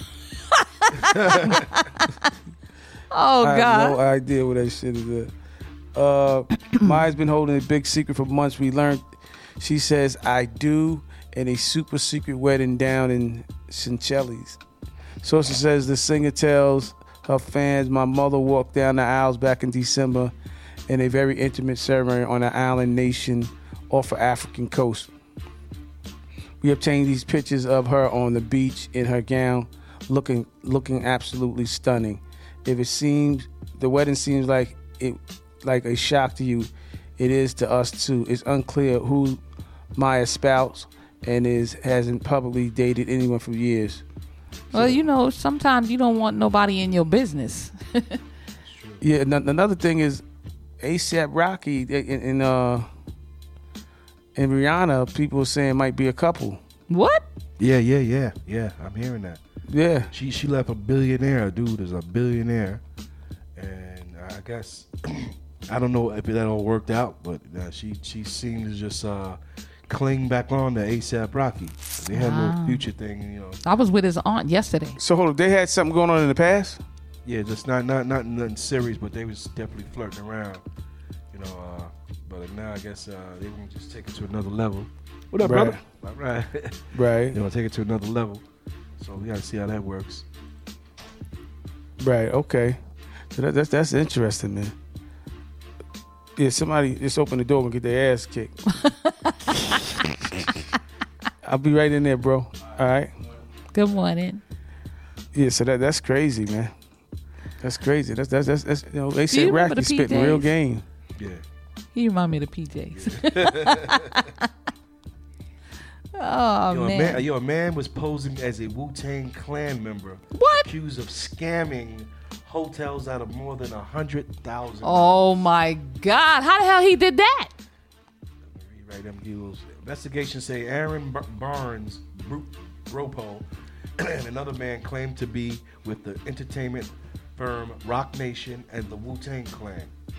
Speaker 3: Oh,
Speaker 4: I
Speaker 3: God.
Speaker 4: have no idea what that shit is. Maya's been holding a big secret for months. We learned she says, I do, in a super secret wedding down in Sinchelli's. Sources says the singer tells her fans, my mother walked down the aisles back in December in a very intimate ceremony on an island nation off the African coast. We obtained these pictures of her on the beach in her gown, looking absolutely stunning. If it seems the wedding seems like a shock to you, it is to us too. It's unclear who Maya's spouse and hasn't publicly dated anyone for years.
Speaker 3: Well, sometimes you don't want nobody in your business.
Speaker 4: Yeah, another thing is A$AP Rocky and Rihanna, people are saying might be a couple.
Speaker 3: What?
Speaker 2: Yeah. I'm hearing that.
Speaker 4: Yeah.
Speaker 2: She left a billionaire. Dude is a billionaire, and I guess I don't know if that all worked out, but she seemed to just cling back on to A$AP Rocky. They had a little future thing,
Speaker 3: I was with his aunt yesterday.
Speaker 4: So hold on, they had something going on in the past?
Speaker 2: Yeah, just not nothing serious, but they was definitely flirting around, But now I guess they want to just take it to another level. What up, brother? All right.
Speaker 4: Right.
Speaker 2: They want to take it to another level. So we got to see how that works.
Speaker 4: Right. Okay. So that's interesting, man. Yeah, somebody just open the door and get their ass kicked. I'll be right in there, bro. All right.
Speaker 3: Good morning.
Speaker 4: Yeah. So that's crazy, man. That's crazy. That's they
Speaker 3: Do
Speaker 4: say
Speaker 3: you remember
Speaker 4: Rocky
Speaker 3: the
Speaker 4: spitting real
Speaker 3: PJs?
Speaker 4: game.
Speaker 2: Yeah.
Speaker 3: He remind me of the PJs. Oh, man.
Speaker 2: A man was posing as a Wu-Tang Clan member.
Speaker 3: What?
Speaker 2: Accused of scamming hotels out of more than $100,000.
Speaker 3: Oh, my God. How the hell he did that?
Speaker 2: Rewrite them deals. Investigations say Aaron Barnes, Bropo, and another man claimed to be with the entertainment firm Rock Nation and the Wu-Tang Clan.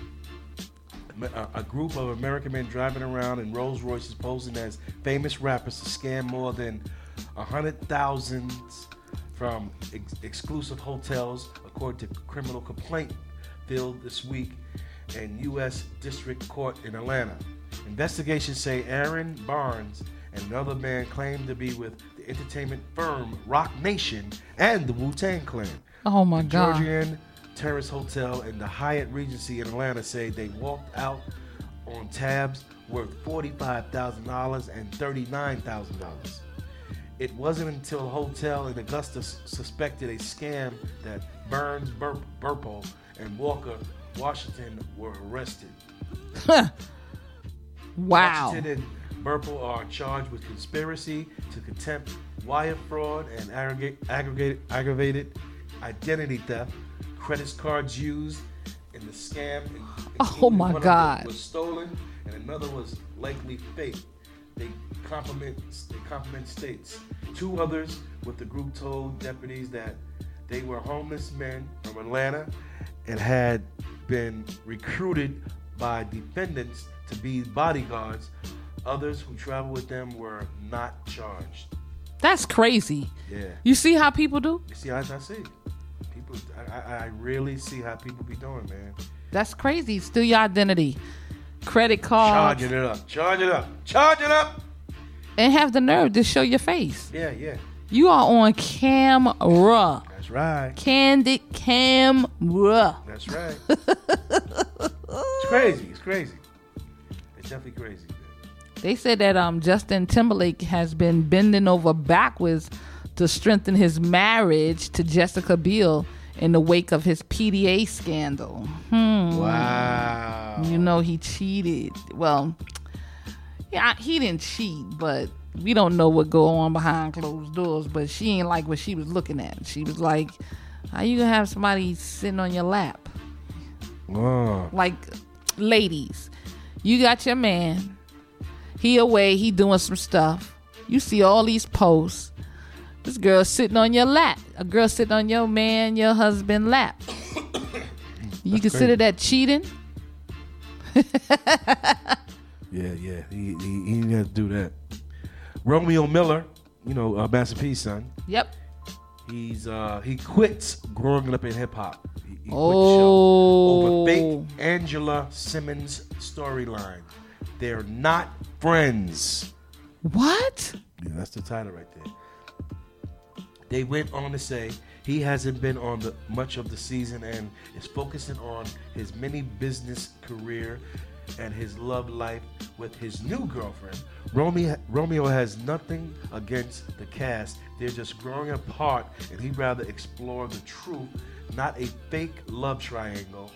Speaker 2: A group of American men driving around in Rolls Royces posing as famous rappers to scam more than 100,000 from exclusive hotels, according to criminal complaint filed this week in U.S. District Court in Atlanta. Investigations say Aaron Barnes and another man claimed to be with the entertainment firm Rock Nation and the Wu-Tang Clan.
Speaker 3: Oh, my
Speaker 2: The
Speaker 3: God.
Speaker 2: Georgian Terrace Hotel and the Hyatt Regency in Atlanta say they walked out on tabs worth $45,000 and $39,000. It wasn't until a hotel in Augusta suspected a scam that Burns, Burpo, and Walker Washington were arrested.
Speaker 3: Wow.
Speaker 2: Washington and Burpo are charged with conspiracy to contempt, wire fraud, and aggravated identity theft. Credit cards used in the scam.
Speaker 3: Oh, my
Speaker 2: one of them
Speaker 3: God.
Speaker 2: was stolen, and another was likely fake. They compliment states. Two others with the group told deputies that they were homeless men from Atlanta and had been recruited by defendants to be bodyguards. Others who traveled with them were not charged.
Speaker 3: That's crazy.
Speaker 2: Yeah.
Speaker 3: You see how people do?
Speaker 2: You see, as I see. People, I really see how people be doing, man.
Speaker 3: That's crazy. Steal your identity. Credit card.
Speaker 2: Charge it up.
Speaker 3: And have the nerve to show your face.
Speaker 2: Yeah.
Speaker 3: You are on camera.
Speaker 2: That's right.
Speaker 3: Candid camera.
Speaker 2: That's right. It's crazy. It's definitely crazy.
Speaker 3: They said that Justin Timberlake has been bending over backwards to strengthen his marriage to Jessica Biel in the wake of his PDA scandal.
Speaker 2: Wow.
Speaker 3: You know he cheated. Well, yeah, he didn't cheat, but we don't know what go on behind closed doors. But she ain't like what she was looking at. She was like, how you gonna have somebody sitting on your lap?
Speaker 2: Wow.
Speaker 3: Like, ladies, you got your man. He away, he doing some stuff. You see all these posts. This girl sitting on your lap. A girl sitting on your man, your husband lap. You consider that cheating?
Speaker 2: Yeah. He didn't have to do that. Romeo Miller, Master P's son.
Speaker 3: Yep.
Speaker 2: He quits growing up in hip hop. He quit the show
Speaker 3: Oh.
Speaker 2: over fake Angela Simmons storyline. They're not friends.
Speaker 3: What?
Speaker 2: Yeah, that's the title right there. They went on to say he hasn't been on much of the season and is focusing on his mini business career and his love life with his new girlfriend. Romeo has nothing against the cast. They're just growing apart, and he'd rather explore the truth, not a fake love triangle.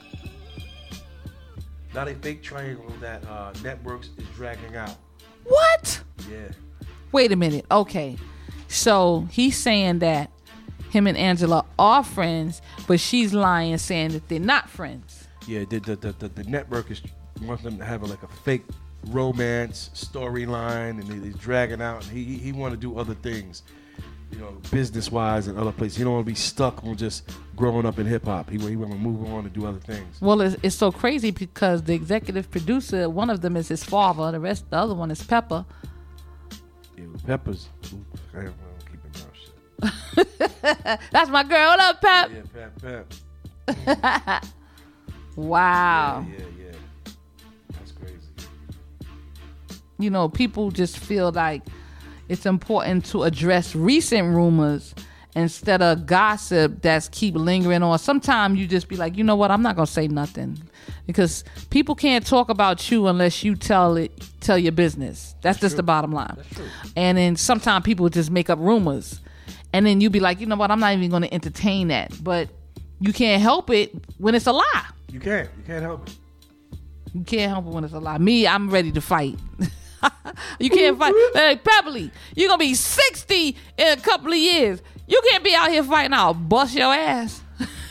Speaker 2: Not a fake triangle that Networks is dragging out.
Speaker 3: What?
Speaker 2: Yeah.
Speaker 3: Wait a minute. Okay. So he's saying that him and Angela are friends, but she's lying saying that they're not friends.
Speaker 2: Yeah, the network is wants them to have like a fake romance storyline, and he's dragging out. And he want to do other things, you know, business wise and other places. He don't want to be stuck on just growing up in hip hop. He want to move on and do other things.
Speaker 3: Well, it's so crazy because the executive producer, one of them is his father, the other one is Pepper.
Speaker 2: Yeah, Pepper's. I don't keep it mouth shut.
Speaker 3: That's my girl. What up, Pep?
Speaker 2: Yeah, Pep.
Speaker 3: Wow.
Speaker 2: Yeah. That's crazy.
Speaker 3: You know, people just feel like it's important to address recent rumors instead of gossip that's keep lingering on. Sometimes you just be like, you know what, I'm not gonna say nothing, because people can't talk about you unless you tell your business. That's just true. The bottom line. That's true. And then sometimes people just make up rumors, and then you be like, you know what, I'm not even gonna entertain that. But you can't help it when it's a lie.
Speaker 2: You can't help it.
Speaker 3: You can't help it when it's a lie. Me, I'm ready to fight. You can't fight. Hey, Pebbly, you're going to be 60 in a couple of years. You can't be out here fighting. I'll bust your ass.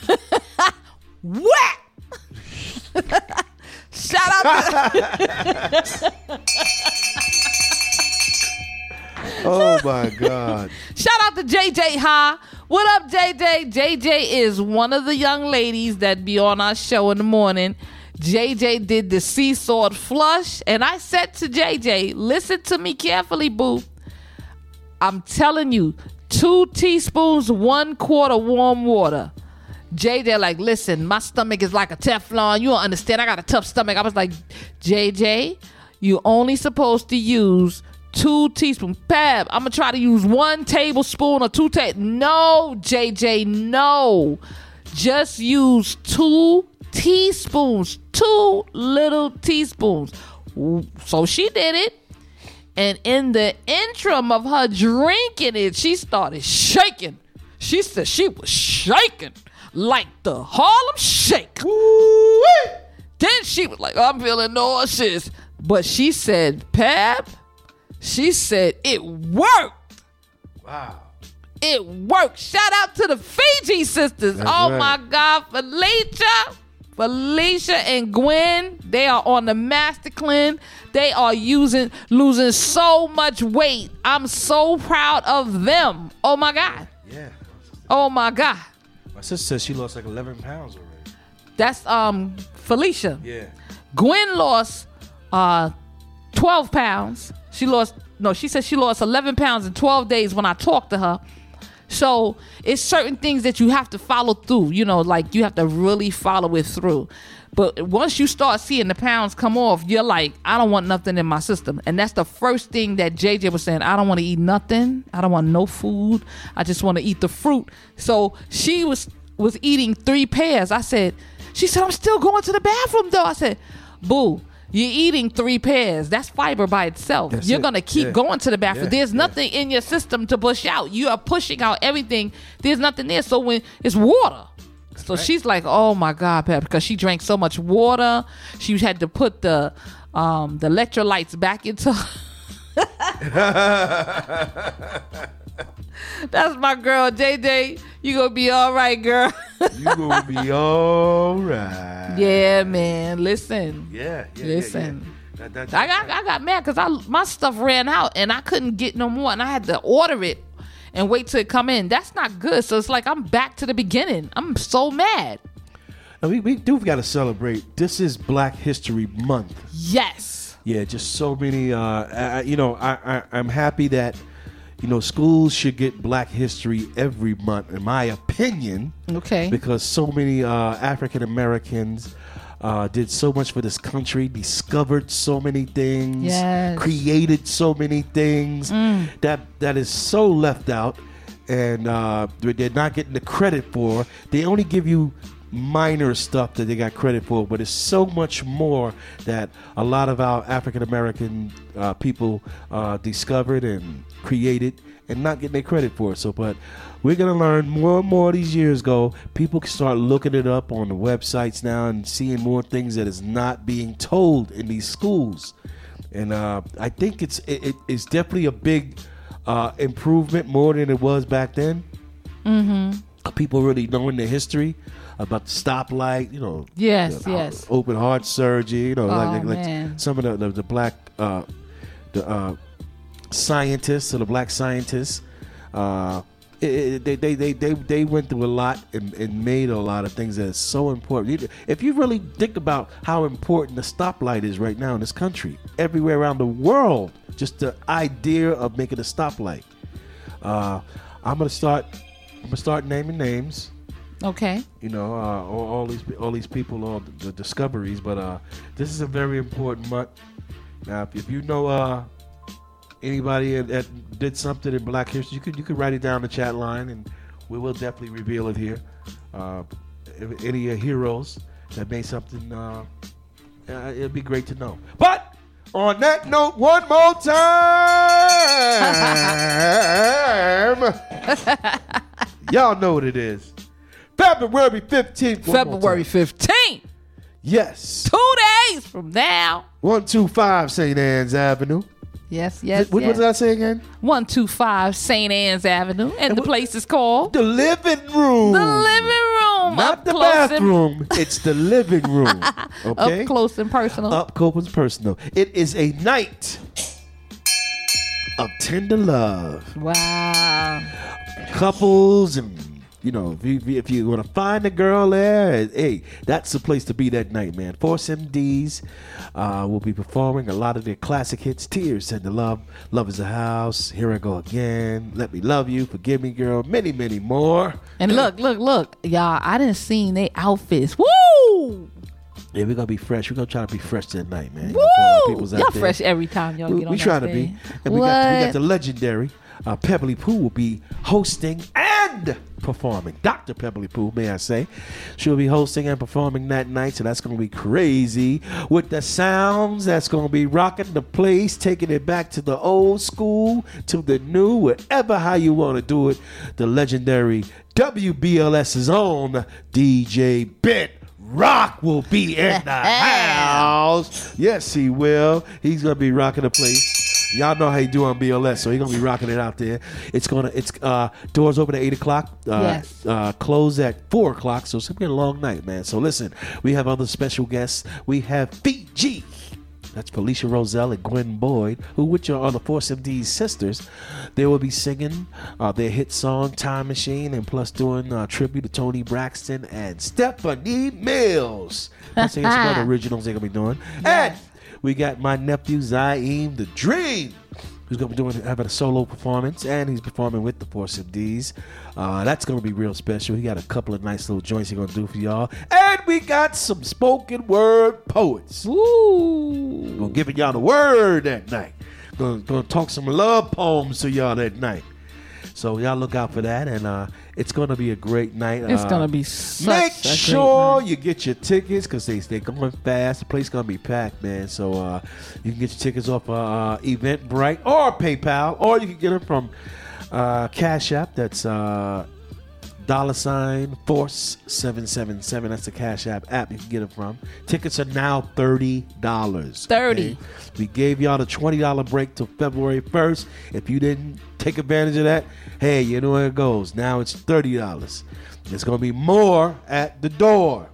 Speaker 3: What? Shout out to...
Speaker 2: Oh, my God.
Speaker 3: Shout out to JJ Ha. What up, JJ? JJ is one of the young ladies that be on our show in the morning. JJ did the sea sword flush, and I said to JJ, listen to me carefully, boo. I'm telling you, 2 teaspoons, 1/4 warm water. JJ like, listen, my stomach is like a Teflon. You don't understand. I got a tough stomach. I was like, JJ, you only supposed to use 2 teaspoons. Pab, I'm going to try to use 1 tablespoon or 2 No, JJ, no. Just use 2 teaspoons. 2 little teaspoons. So she did it. And in the interim of her drinking it, she started shaking. She said she was shaking like the Harlem Shake. Woo-wee. Then she was like, I'm feeling nauseous. But she said, Pab, she said it worked.
Speaker 2: Wow.
Speaker 3: It worked. Shout out to the Fiji sisters.
Speaker 2: That's
Speaker 3: oh
Speaker 2: right.
Speaker 3: My God. Felicia and Gwen, they are on the Master Cleanse. They are losing so much weight. I'm so proud of them. Oh my God.
Speaker 2: Yeah.
Speaker 3: Oh my God.
Speaker 2: My sister says she lost like 11 pounds already.
Speaker 3: That's Felicia.
Speaker 2: Yeah.
Speaker 3: Gwen lost 12 pounds. She said she lost 11 pounds in 12 days when I talked to her. So it's certain things that you have to follow through, you know, like you have to really follow it through. But once you start seeing the pounds come off, you're like, I don't want nothing in my system. And that's the first thing that JJ was saying. I don't want to eat nothing. I don't want no food. I just want to eat the fruit. So she was eating 3 pears. She said, I'm still going to the bathroom though. I said, boo. You're eating 3 pears. That's fiber by itself. You're going to keep going to the bathroom. There's nothing in your system to push out. You are pushing out everything. There's nothing there. So when it's water. So she's like, oh my God, Pep, because she drank so much water. She had to put the electrolytes back into That's my girl, JJ. You gonna be all right, girl.
Speaker 2: You gonna be all right.
Speaker 3: Yeah, man. Listen.
Speaker 2: Listen.
Speaker 3: I got mad because my stuff ran out and I couldn't get no more, and I had to order it and wait till it come in. That's not good. So it's like I'm back to the beginning. I'm so mad.
Speaker 2: And we do got to celebrate. This is Black History Month.
Speaker 3: Yes.
Speaker 2: Yeah, just so many. I'm happy that schools should get Black History every month, in my opinion.
Speaker 3: Okay.
Speaker 2: Because so many African Americans did so much for this country, discovered so many things,
Speaker 3: yes,
Speaker 2: created so many things that is so left out, and they're not getting the credit for. They only give you minor stuff that they got credit for, but it's so much more that a lot of our African American people discovered and created and not getting their credit for it. So, but we're going to learn more and more these years go. People can start looking it up on the websites now and seeing more things that is not being told in these schools. And I think it's definitely a big improvement, more than it was back then. People really knowing the history about the stoplight, you know.
Speaker 3: Yes,
Speaker 2: the,
Speaker 3: yes.
Speaker 2: Open heart surgery, you know, like
Speaker 3: man.
Speaker 2: some of the black scientists or the black scientists. They went through a lot and made a lot of things that are so important. If you really think about how important the stoplight is right now in this country, everywhere around the world, just the idea of making a stoplight. I'm gonna start naming names.
Speaker 3: Okay.
Speaker 2: You know, all these people, all the discoveries, but this is a very important month. Now, if you know anybody that did something in Black History, you could write it down in the chat line, and we will definitely reveal it here. If any heroes that made something, it'd be great to know. But on that note, one more time, y'all know what it is. February 15th.
Speaker 3: February 15th.
Speaker 2: Yes.
Speaker 3: 2 days from now.
Speaker 2: 125 St. Anne's Avenue.
Speaker 3: Yes.
Speaker 2: What did I say again?
Speaker 3: 125 St. Anne's Avenue. And the place is called?
Speaker 2: The Living Room.
Speaker 3: The Living Room.
Speaker 2: Not the bathroom. It's the living room. Okay?
Speaker 3: Up close and personal.
Speaker 2: Up close and personal. It is a night of tender love.
Speaker 3: Wow.
Speaker 2: Couples and, you know, if you want to find a girl there, hey, that's the place to be that night, man. Force MDs will be performing a lot of their classic hits. Tears, Tender Love, Love is a House, Here I Go Again, Let Me Love You, Forgive Me Girl, many, many more.
Speaker 3: And look. Y'all, I didn't see their outfits. Woo!
Speaker 2: Yeah, we're going to be fresh. We're going to try to be fresh tonight, man.
Speaker 3: Woo! Y'all fresh every time y'all get on
Speaker 2: we
Speaker 3: that
Speaker 2: try to
Speaker 3: stage.
Speaker 2: be. And we got the legendary Pebbly Pooh will be hosting and performing. Dr. Pebbly Pooh, may I say. She'll be hosting and performing that night, so that's going to be crazy. With the sounds, that's going to be rocking the place, taking it back to the old school, to the new, whatever how you want to do it. The legendary WBLS's own DJ Bent Rock will be in the house. Yes, he will. He's going to be rocking the place. Y'all know how you do on BLS, so he's gonna be rocking it out there. It's doors open at 8 o'clock.
Speaker 3: Yes.
Speaker 2: Close at 4 o'clock. So it's gonna be a long night, man. So listen, we have other special guests. We have Fiji. That's Felicia Roselle and Gwen Boyd, who which are the Force MD's sisters. They will be singing their hit song "Time Machine" and plus doing tribute to Tony Braxton and Stephanie Mills. Plus singing some other originals they're gonna be doing.
Speaker 3: Yes.
Speaker 2: And we got my nephew Zaim the Dream, who's going to be having a solo performance, and he's performing with the Force MDs. That's going to be real special. He got a couple of nice little joints he's going to do for y'all. And we got some spoken word poets.
Speaker 3: Ooh.
Speaker 2: Going to give y'all the word that night. Going to talk some love poems to y'all that night. So y'all look out for that, and it's going to be a great night.
Speaker 3: It's going to be such
Speaker 2: Make
Speaker 3: a
Speaker 2: sure
Speaker 3: great night.
Speaker 2: you get your tickets because they're going fast. The place going to be packed, man. So you can get your tickets off Eventbrite or PayPal, or you can get them from Cash App. That's $Force 777. That's the Cash App you can get it from. Tickets are now $30.
Speaker 3: $30.
Speaker 2: Okay? We gave y'all the $20 break till February 1st. If you didn't take advantage of that, hey, you know where it goes. Now it's $30. There's going to be more at the door.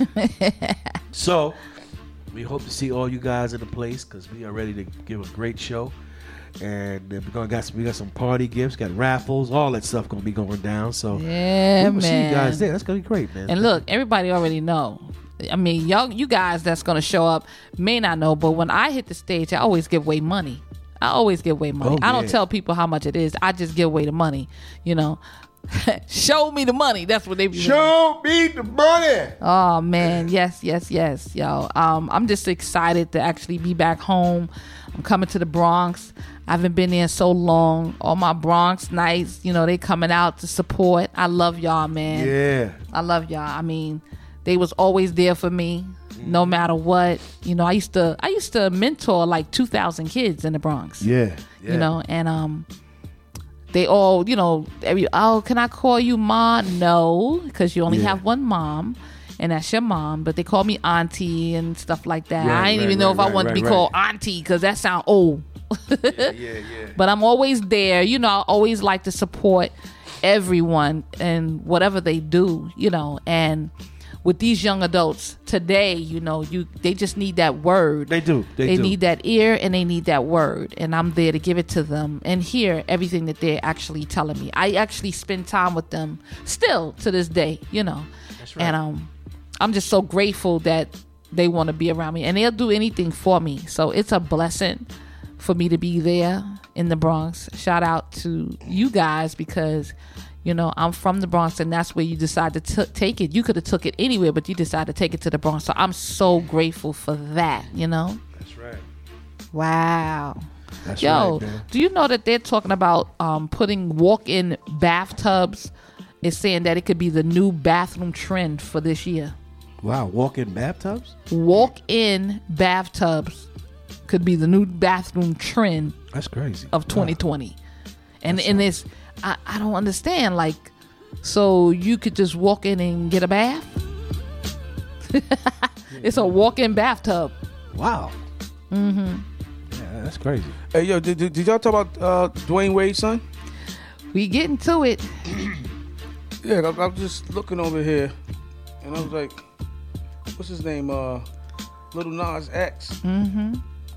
Speaker 2: So we hope to see all you guys in the place because we are ready to give a great show. And we got some party gifts, got raffles, all that stuff gonna be going down. So
Speaker 3: yeah,
Speaker 2: we'll see you
Speaker 3: man.
Speaker 2: guys there. That's gonna be great, man.
Speaker 3: And look, everybody already know. I mean, you guys that's gonna show up may not know, but when I hit the stage, I always give away money. I don't tell people how much it is. I just give away the money. You know, show me the money. That's what they be.
Speaker 2: Show me the money.
Speaker 3: Oh man, yes, yo. I'm just excited to actually be back home. I'm coming to the Bronx. I haven't been there in so long. All my Bronx nights, you know, they coming out to support. I love y'all, man.
Speaker 2: Yeah.
Speaker 3: I love y'all. I mean, they was always there for me, no matter what. You know, I used to mentor like 2,000 kids in the Bronx.
Speaker 2: Yeah.
Speaker 3: You know, and they all, you know, can I call you Ma? No, because you only have one mom. and that's your mom, but they call me auntie and stuff like that. I didn't even know if I wanted to be called auntie because that sounds old.
Speaker 2: Yeah.
Speaker 3: But I'm always there. You know, I always like to support everyone and whatever they do, you know. And with these young adults today, you know, they just need that word.
Speaker 2: They do.
Speaker 3: They need that ear and they need that word. And I'm there to give it to them and hear everything that they're actually telling me. I actually spend time with them still to this day, you know.
Speaker 2: That's right.
Speaker 3: And I'm just so grateful that they want to be around me. And they'll do anything for me. So it's a blessing for me to be there in the Bronx. Shout out to you guys because, you know, I'm from the Bronx and that's where you decided to take it. You could have took it anywhere, but you decided to take it to the Bronx. So I'm so grateful for that, you know?
Speaker 2: That's right.
Speaker 3: Wow.
Speaker 2: That's
Speaker 3: Yo,
Speaker 2: right, man.
Speaker 3: do you know that they're talking about putting walk-in bathtubs? It's saying that it could be the new bathroom trend for this year.
Speaker 2: Wow, walk-in bathtubs?
Speaker 3: Walk-in bathtubs could be the new bathroom trend.
Speaker 2: That's crazy.
Speaker 3: Of 2020. And it's I don't understand, like, so you could just walk in and get a bath? It's a walk-in bathtub.
Speaker 2: Wow.
Speaker 3: Mm-hmm.
Speaker 2: Yeah, that's crazy.
Speaker 4: Hey, yo, did y'all talk about Dwayne Wade's son?
Speaker 3: We getting to it.
Speaker 4: Yeah, I'm just looking over here, and I was like, what's his name? Little Nas X.
Speaker 3: Mm-hmm.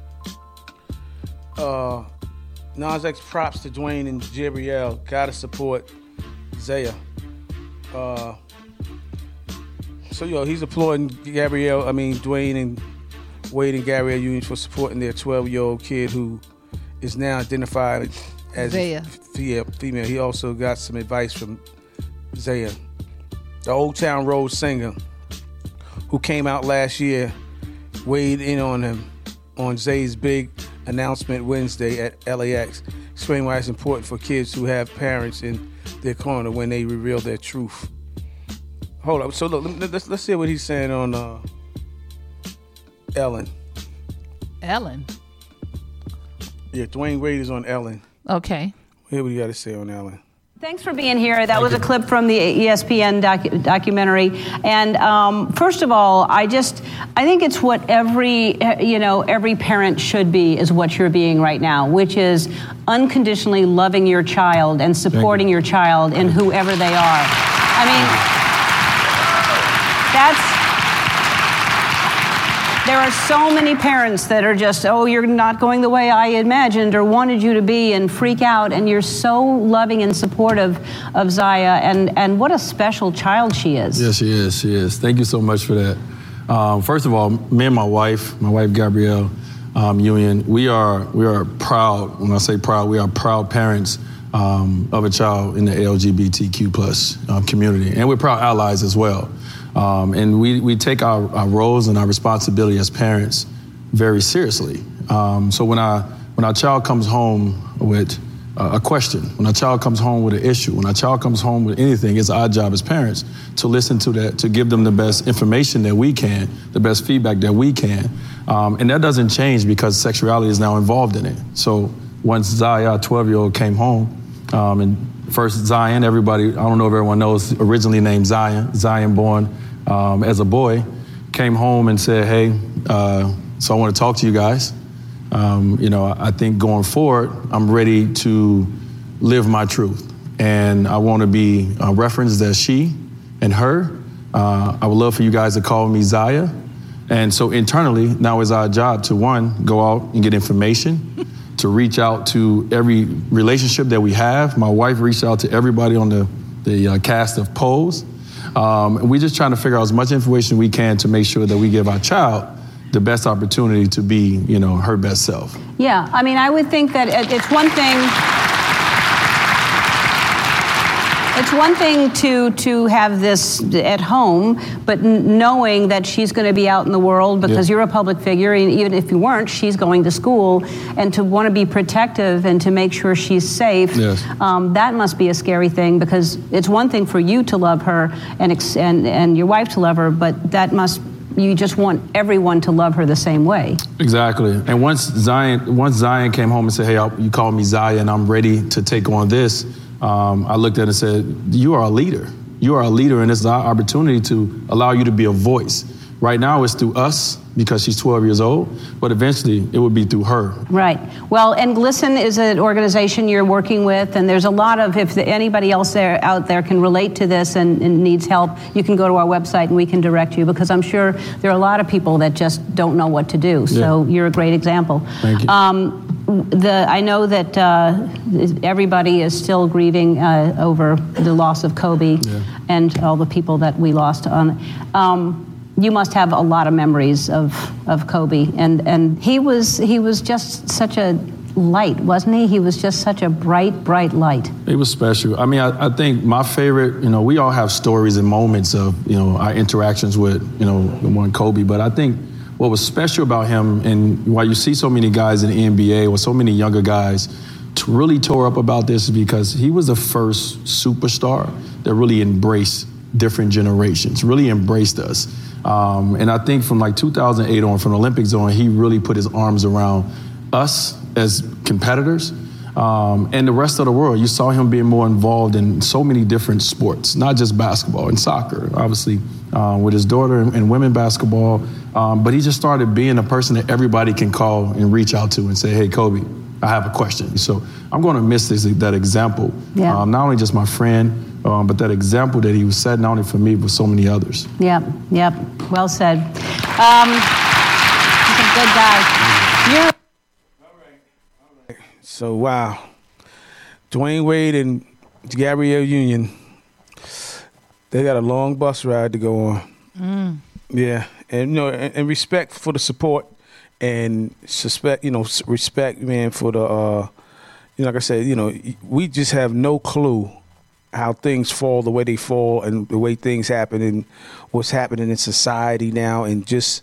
Speaker 4: Nas X props to Dwayne and Gabrielle. Gotta support Zaya. So, yo, he's applauding Dwayne and Wade and Gabrielle Union for supporting their 12-year-old kid who is now identified as
Speaker 3: Zaya.
Speaker 4: Female. He also got some advice from Zaya, the Old Town Road singer, who came out last year, weighed in on him on Zaya's big announcement Wednesday at LAX. Explain why it's important for kids who have parents in their corner when they reveal their truth. Hold up. So look, let's see what he's saying on Ellen.
Speaker 3: Ellen?
Speaker 4: Yeah, Dwayne Wade is on Ellen.
Speaker 3: Okay.
Speaker 4: Hear what you got to say on Ellen.
Speaker 11: Thanks for being here. That was a clip from the ESPN documentary. And first of all, I think it's what every parent should be is what you're being right now, which is unconditionally loving your child and supporting your child in whoever they are. I mean, there are so many parents that are just, you're not going the way I imagined or wanted you to be, and freak out, and you're so loving and supportive of Zaya, and what a special child she is.
Speaker 12: Yes, she is. Thank you so much for that. First of all, me and my wife Gabrielle Union, we are proud. When I say proud, we are proud parents of a child in the LGBTQ plus community, and we're proud allies as well. And we take our roles and our responsibility as parents very seriously. So when our child comes home with a question, when our child comes home with an issue, when our child comes home with anything, it's our job as parents to listen to that, to give them the best information that we can, the best feedback that we can. And that doesn't change because sexuality is now involved in it. So once Zaya, our 12-year-old, came home, and first Zion, everybody, I don't know if everyone knows, originally named Zion born as a boy, came home and said, hey, so I want to talk to you guys. I think going forward, I'm ready to live my truth. And I want to be referenced as she and her. I would love for you guys to call me Zaya. And so internally, now is our job to, one, go out and get information, to reach out to every relationship that we have. My wife reached out to everybody on the cast of Pose. And we're just trying to figure out as much information we can to make sure that we give our child the best opportunity to be, her best self.
Speaker 11: Yeah, I mean, I would think that it's one thing. It's one thing to have this at home, but knowing that she's going to be out in the world because you're a public figure, and even if you weren't, she's going to school, and to want to be protective and to make sure she's safe, that must be a scary thing, because it's one thing for you to love her and your wife to love her, but you just want everyone to love her the same way.
Speaker 12: Exactly. And once Zion came home and said, hey, you call me Zaya and I'm ready to take on this, I looked at it and said, you are a leader. You are a leader, and it's our opportunity to allow you to be a voice. Right now, it's through us because she's 12 years old, but eventually it would be through her.
Speaker 11: Right. Well, and GLSEN is an organization you're working with, and there's a lot of, if anybody else out there can relate to this and needs help, you can go to our website and we can direct you, because I'm sure there are a lot of people that just don't know what to do. So you're a great example.
Speaker 12: Thank you.
Speaker 11: I know that everybody is still grieving over the loss of Kobe and all the people that we lost on. You must have a lot of memories of Kobe, and he was just such a light, wasn't he? He was just such a bright light.
Speaker 12: It was special. I mean, I think my favorite, we all have stories and moments of, our interactions with, the one Kobe, but I think what was special about him, and why you see so many guys in the NBA or so many younger guys really tore up about this, is because he was the first superstar that really embraced different generations, really embraced us. And I think from like 2008 on, from the Olympics on, he really put his arms around us as competitors and the rest of the world. You saw him being more involved in so many different sports, not just basketball and soccer, obviously, with his daughter in women basketball. But he just started being a person that everybody can call and reach out to and say, hey, Kobe, I have a question. So I'm going to miss that example.
Speaker 11: Yeah.
Speaker 12: Not only just my friend, but that example that he was set, not only for me, but so many others.
Speaker 11: Yep. Well said. He's a good guy.
Speaker 4: All right. So, wow. Dwayne Wade and Gabrielle Union, they got a long bus ride to go on. Yeah. And, and respect for the support and respect, man, for the, like I said, we just have no clue how things fall the way they fall and the way things happen and what's happening in society now, and just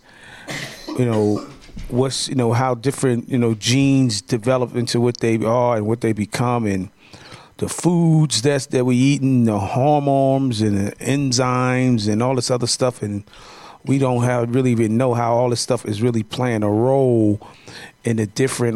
Speaker 4: what's how different genes develop into what they are and what they become, and the foods that we eating, the hormones and the enzymes and all this other stuff, and we don't really even know how all this stuff is really playing a role in the different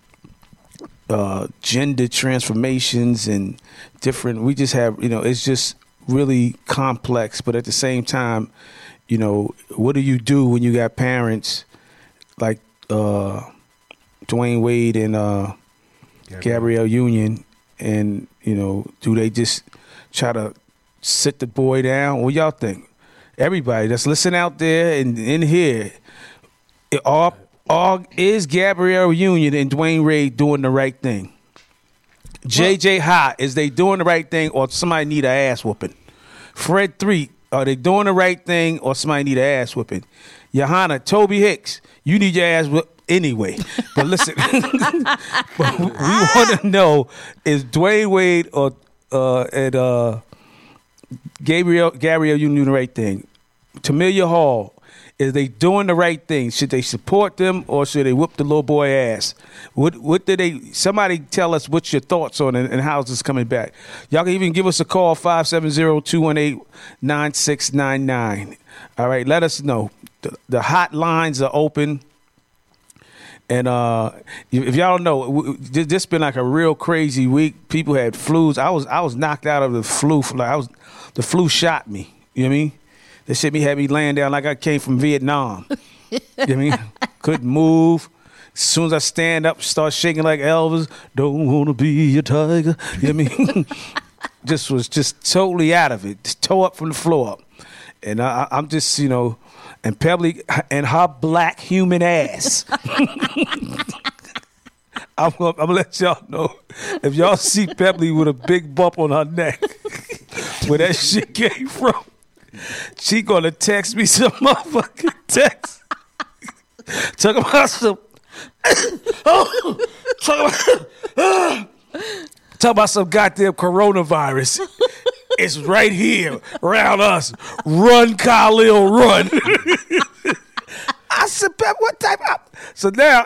Speaker 4: gender transformations and different. We just have, it's just really complex. But at the same time, what do you do when you got parents like Dwayne Wade and Gabrielle Union, and do they just try to sit the boy down? What y'all think? Everybody that's listening out there and in here, is Gabrielle Union and Dwayne Wade doing the right thing? JJ Hot, is they doing the right thing, or somebody need an ass whooping? Fred 3, are they doing the right thing, or somebody need an ass whooping? Johanna, Toby Hicks, you need your ass whooped anyway. But listen, but we want to know, is Dwayne Wade and Gabrielle Union doing the right thing? Tamia Hall, is they doing the right thing? Should they support them, or should they whoop the little boy ass? What did they? Somebody tell us what's your thoughts on it and how's this coming back. Y'all can even give us a call, 570-218-9699. All right, let us know. The hotlines are open. And if y'all don't know, this been like a real crazy week. People had flus. I was knocked out of the flu. The flu shot me. You know what I mean? That shit had me laying down like I came from Vietnam. You know what I mean? Couldn't move. As soon as I stand up, start shaking like Elvis. Don't want to be a tiger. You know what I mean? was totally out of it. Just toe up from the floor up. And I'm just, and Pebbly and her black human ass. I'm gonna let y'all know, if y'all see Pebbly with a big bump on her neck, where that shit came from, she gonna text me some motherfucking text. Talk about some goddamn coronavirus. It's right here around us. Run, Khalil, run. I said, Pep, what type of... So now,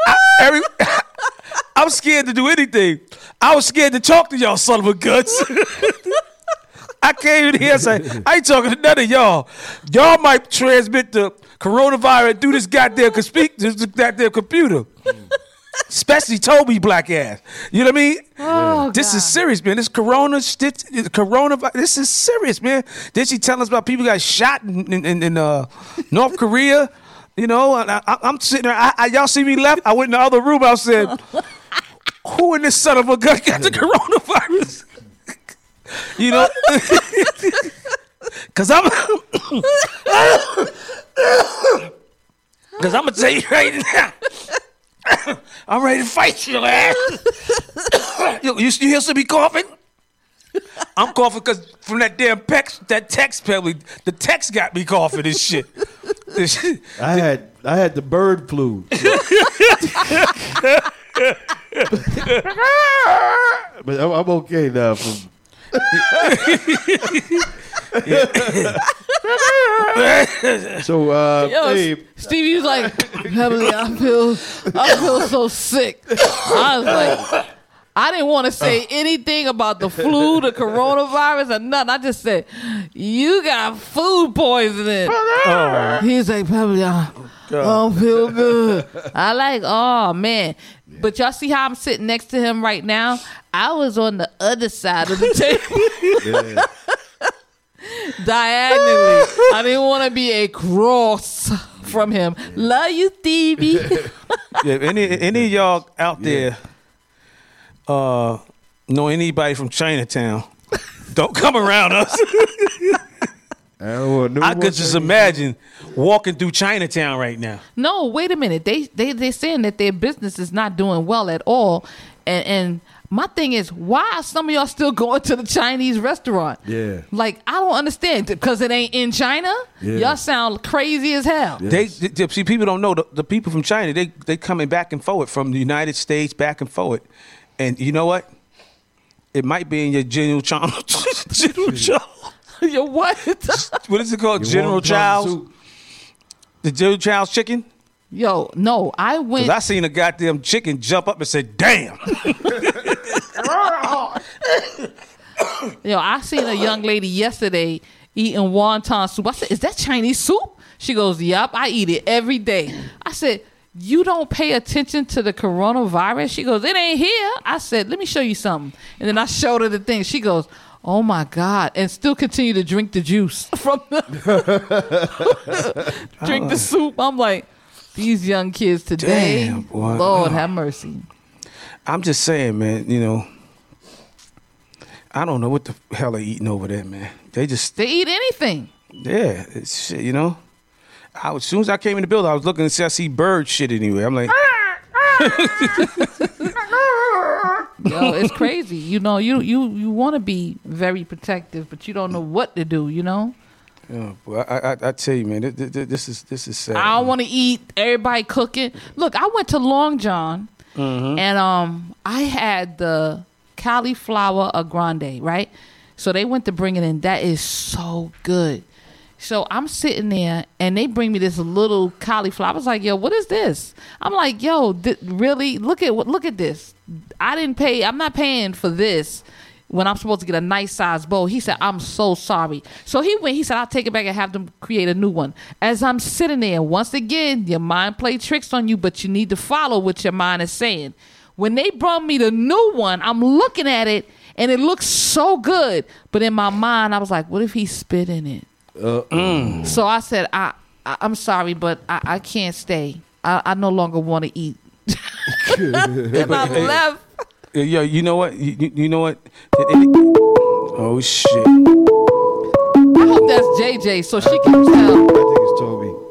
Speaker 4: I'm scared to do anything. I was scared to talk to y'all son of a guts. I came in here and said, I ain't talking to none of y'all. Y'all might transmit the coronavirus through this goddamn computer. Especially Toby black ass. You know what I mean?
Speaker 3: Oh,
Speaker 4: this is serious, man. This coronavirus. This is serious, man. Then she telling us about people got shot in North Korea. You know, I'm sitting there. Y'all see me left? I went in the other room. I said, "Who in this son of a gun got the coronavirus?" You know, because I'm gonna tell you right now. I'm ready to fight your ass. You hear somebody coughing? I'm coughing because from that damn text, probably the text got me coughing and shit.
Speaker 2: I had the bird flu. But I'm okay now. So,
Speaker 3: Yo, Stevie was like, Heavenly, I feel so sick. I was like, I didn't want to say anything about the flu, the coronavirus, or nothing. I just said, you got food poisoning. He's like, Heavenly, I don't feel good. I like, oh, man. But y'all see how I'm sitting next to him right now? I was on the other side of the table.
Speaker 2: Yeah.
Speaker 3: Diagonally. I didn't want to be across from him. Love you, Stevie.
Speaker 4: Yeah, any of y'all out there know anybody from Chinatown, don't come around us. I could just imagine walking through Chinatown right now.
Speaker 3: No, wait a minute. They're saying that their business is not doing well at all. And my thing is, why are some of y'all still going to the Chinese restaurant?
Speaker 2: Yeah.
Speaker 3: Like, I don't understand. Because it ain't in China?
Speaker 2: Yeah.
Speaker 3: Y'all sound crazy as hell.
Speaker 4: Yes. They see, people don't know the people from China, they coming back and forward from the United States back and forward. And you know what? It might be in your General Chow's.
Speaker 3: Your what?
Speaker 4: What is it called? General Chow's? The General Chow's chicken?
Speaker 3: Yo, no, I went.
Speaker 4: Because I seen a goddamn chicken jump up and say, damn.
Speaker 3: Yo, I seen a young lady yesterday eating wonton soup. I said, is that Chinese soup? She goes, yup, I eat it every day. I said, you don't pay attention to the coronavirus? She goes, it ain't here. I said, let me show you something. And then I showed her the thing. She goes, oh my God, and still continue to drink the juice from the drink the soup. I'm like, these young kids today,
Speaker 4: damn, boy.
Speaker 3: Lord have mercy.
Speaker 4: I'm just saying, man, you know, I don't know what the hell they eating over there, man. They
Speaker 3: eat anything.
Speaker 4: Yeah, it's shit, you know. As soon as I came in the building, I was looking to see I see bird shit anyway. I'm like,
Speaker 3: yo, it's crazy. You know, you want to be very protective, but you don't know what to do. You know.
Speaker 4: Yeah, boy, I tell you, man, this is sad.
Speaker 3: I don't want to eat everybody cooking. Look, I went to Long John, and I had the cauliflower au grande, right? So they went to bring it in. That is so good. So I'm sitting there, and they bring me this little cauliflower. I was like, yo, what is this? I'm like, yo, really? Look at this. I'm not paying for this when I'm supposed to get a nice size bowl. He said, I'm so sorry. So he said, I'll take it back and have them create a new one. As I'm sitting there, once again, your mind play tricks on you, but you need to follow what your mind is saying. When they brought me the new one, I'm looking at it, and it looks so good. But in my mind, I was like, what if he spit in it? So I said, I'm sorry, but I can't stay. I no longer want to eat. And I left.
Speaker 4: Yeah, you know what? You know what? Oh shit!
Speaker 3: I hope that's JJ, so she can tell.
Speaker 2: I think it's